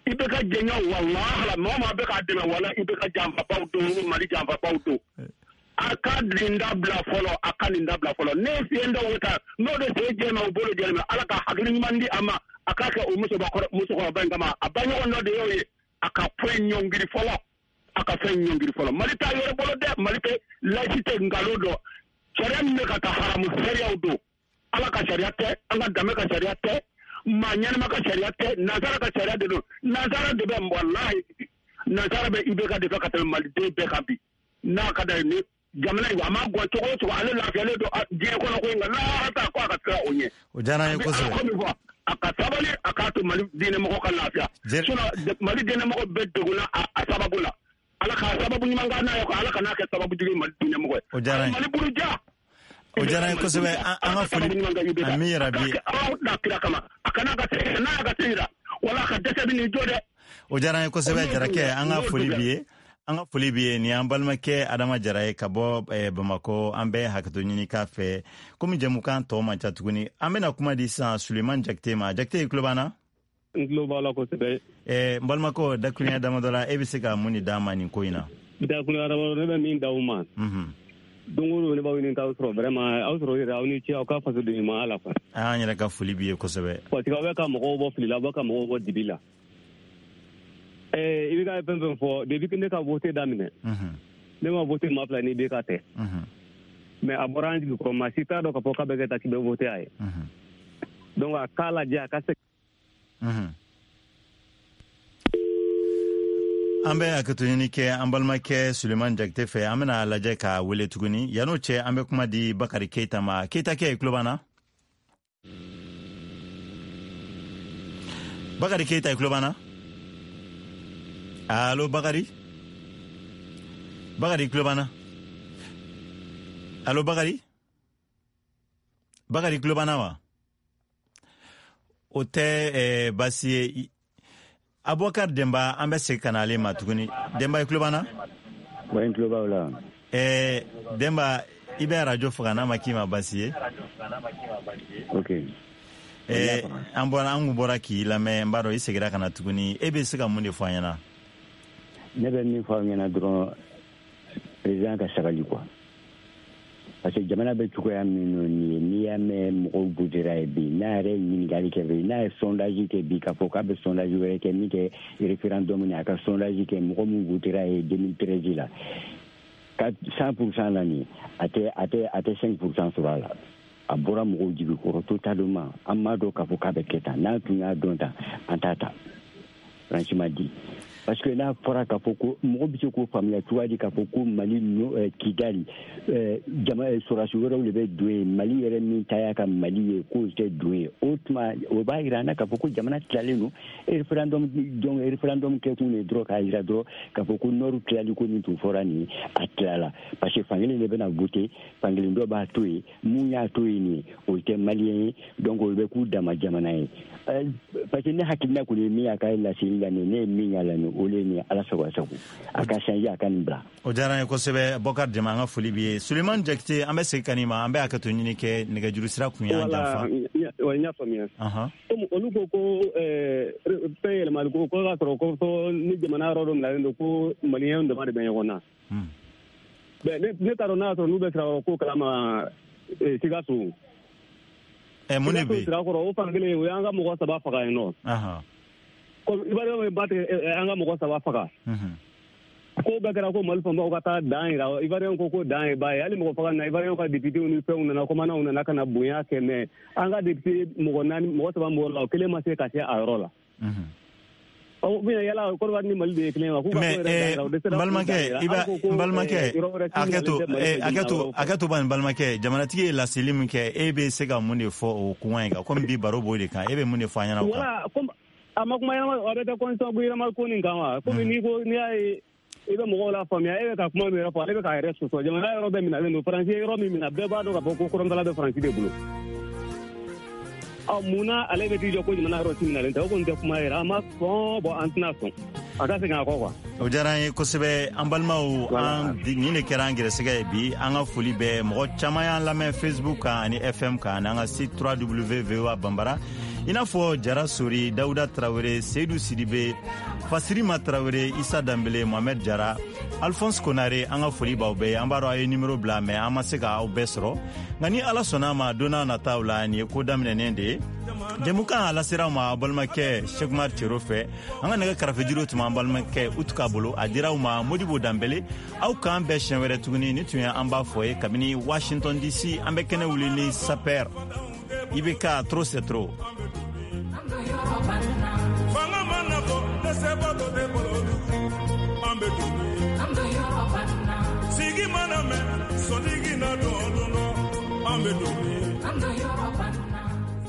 ibe ka jenya wallahi la mama be ka deme wala ibe ka jamba pawto mali jamba pawto aka dinda bla folo ne fienda wota no de se jema bolo jema ala ka hakini mandi ama aka ka umuso ba muso ko banga ma abanyo on no de yoye aka fenyo ngiri folo mali ta yore bolo de mali pe laicite ngalodo sharia me ka ta haramu sharia do ala ka sharia te ala dame ka sharia te manyana maka sharia te nazara ka sharia de no nazara de be wallahi nazara be ibe ka de ka ta mali de be ka bi na ka da ni jamana yi ama gwa to ale la fele do je ko no ko ngala ta ko ka tra onye o jana yi ko so aka sabali aka to mali dine mo ko kan lafiya suna mali dine mo ko bedduguna a sababula ala ka sababu ni manga na yo ala kana ka sababu dine mali dine mo ko o jana mali buruja o jana ko so be anga fuli amira bi da kira kama akana ka te na ka tira wala ka dese bi ni jode o jana ko so be jarake anga fuli biye ni an balmake adama jaraye ka bɔ Bamako an bɛ hakɛto ɲini k'a fɛ komi jɛmukan tɔ man ca tuguni an bɛna kuma di sisan Suleman Jakite ma. Jakite tulo b'an na? N tulo b'a la kosɛbɛ. N balimakɛ dakurunya damadɔ la e bɛ se ka mun de d'an ma nin ko in na? Dakurunya damadɔ ne bɛ min d'aw ma. Don o don ne b'aw ɲini k'aw sɔrɔ vraiment aw sɔrɔ yɛrɛ aw ni ce aw ka fasoden ɲuman ala fa. An yɛrɛ ka foli b'i ye kosɛbɛ. Parce que aw bɛ ka mɔgɔw bɔ fili la aw bɛ ka mɔgɔw bɔ dibi la. I bɛ ka fɛn fɛn fɔ depuis que ne ka vote daminɛ ne ma vote maa fila ni bɛ ka tɛ mais a bɔra an jigi kɔrɔ maa si t'a dɔn k'a fɔ k'a bɛ kɛ ta k'i bɛ vote a ye donc a k'a lajɛ a ka se. An bɛ hakɛto ɲini kɛ an balimakɛ Suleman Jakite fɛ an bɛna lajɛ k'a wele tuguni yan'o cɛ an bɛ kuma di Bakari Keyita ma. Keyita kɛ tulo b'an na? Bakari Keyita tulo b'an na? Allo Bakari tulo b'an na? Allo Bakari tulo b'an na wa? O tɛ baasi ye. Abubakar Demba an bɛ segin ka na ale ma tuguni. Demba i tulo b'an na? Wa n tulo b'aw la. Demba i bɛ radio faga n'a ma k'i ma baasi ye. Ok. An bɔra k'i lamɛn n b'a dɔn i seginna ka na tuguni e bɛ se ka mun de fɔ an ɲɛna? Ne bɛ min fɔ aw ɲɛna dɔrɔn président ka sabali quoi parce que jamana bɛ cogoya min nin ye n'i y'a mɛn mɔgɔw budira ye bi n'a yɛrɛ ye ɲininkali kɛ bi n'a ye sondage kɛ bi k'a fɔ k'a bɛ sondage wɛrɛ kɛ min tɛ référendum ni a ka sondage kɛ mɔgɔ min budira ye 2013 la 100% la nin a tɛ 5% sɔrɔ a la a bɔra mɔgɔw jigi kɔrɔ totalement an m'a dɔn k'a fɔ k'a bɛ kɛ tan n'a tun y'a dɔn tan an t'a ta franchement dit. Parce que n'a fɔra k'a fɔ ko mɔgɔ bɛ se k'o faamuya cogoya di k'a fɔ ko Mali Kidali sɔrɔdasi wɛrɛw de bɛ don yen Mali yɛrɛ min ta y'a ka Mali ye k'o tɛ don yen o tuma o b'a jira an na k'a fɔ ko jamana tilalen don référendum kɛkun ye dɔrɔn k'a jira dɔrɔn k'a fɔ ko Nord tilali ko min tun fɔra nin a tilala parce que fankelen de bɛna voter fankelen dɔ b'a to yen mun y'a to yen nin o tɛ Maliyɛn ye donc o bɛ k'u dama jamana ye parce que ne hakilina kɔni ye min y'a ka laseli la nin ne ye min y'a la nin o le ni ala sago a ka changer a ka nin bila. O diyara n ye kosɛbɛ Bokar Dema an ka foli b'i ye. Suleman Jakite an bɛ segin ka n'i ma an bɛ hakɛto ɲini kɛ nɛgɛjuru sira kun y'an janfa. Voilà n y'a faamuya. Comme olu ko ko fɛn yɛlɛmali ko k'a sɔrɔ ko fɔ ni jamana yɔrɔ dɔ minɛlen don ko maliyɛnw dama de bɛ ɲɔgɔn na. Ne t'a dɔn n'a y'a sɔrɔ n'u bɛ sira ko kalama Sikaso. Mun de bɛ yen? Sira kɔrɔ o fan kelen o y'an ka mɔgɔ 3 faga yen nɔ. Ivoirien ba tigɛ an ka mɔgɔ 3 faga. Ko bɛɛ kɛra ko Mali fanbaw ka taa dan yira Ivoirien ko dan ye ba ye hali mɔgɔ faga na Ivoirien ka député ni fɛnw nana commandant nana ka na bonya kɛ mais an ka député mɔgɔ 4 mɔgɔ 3 mɔgɔ la o kelen ma se ka se a yɔrɔ la. Bien yala Côte d'Ivoire ni Mali de kelen wa Akato ban balimakɛ jamanatigi ye laseli min kɛ e bɛ se ka mun de fɔ o kuma in kan comme bi baro b'o de kan e bɛ mun de fɔ an ɲɛna o kan? A ma kuma yɛlɛma a bɛ kɛ constitution yɛlɛma ko nin kan wa komi n'i y'a ye i bɛ mɔgɔw la faamuya e bɛ ka kuma min yɛrɛ fɔ ale bɛ k'a yɛrɛ sɔsɔ jamana yɔrɔ bɛɛ minɛlen don Faransi ye yɔrɔ min minɛ bɛɛ b'a dɔn k'a fɔ ko kɔrɔntala bɛ Faransi de bolo. Munna ale bɛ t'i jɔ ko jamana yɔrɔ si minɛlen tɛ o kɔni tɛ kuma yɛrɛ an ma sɔn bon an tɛna sɔn a ka segin a kɔ quoi. O diyara an ye kosɛbɛ an balimaw nin de kɛra an gɛrɛsɛgɛ ye bi an ka foli bɛɛ mɔgɔ caman y'an lamɛn Facebook kan ani FM kan ani an ka site www.voa banbara i n'a fɔ Jara Sori, Dawuda Traoré, Seydou Sidibe, Fasirima Traoré, Issa Dambele, Mohamed Jara, Alphonse Konare. An ka foli b'aw bɛɛ ye. An b'a dɔn a ye numéro bila mais an ma se ka aw bɛɛ sɔrɔ nka ni Ala sɔnna ma don n'a nataw la nin ye ko daminɛnen de ye. Jɛmukan a lasera ma a balimakɛ Cheikh Umar Cero fɛ. An ka nɛgɛ kɛrɛfɛjuru tun b'an balimakɛ Utuka bolo a dira aw ma Modibo Dambele. Aw k'an bɛɛ siɲɛ wɛrɛ tuguni ni tun ye an b'a fɔ ye kabini Washington DC. An bɛ kɛnɛ wuli ni Saper IBK trop c'est trop. Sigi mana me, sodigi na do no, ambe do me.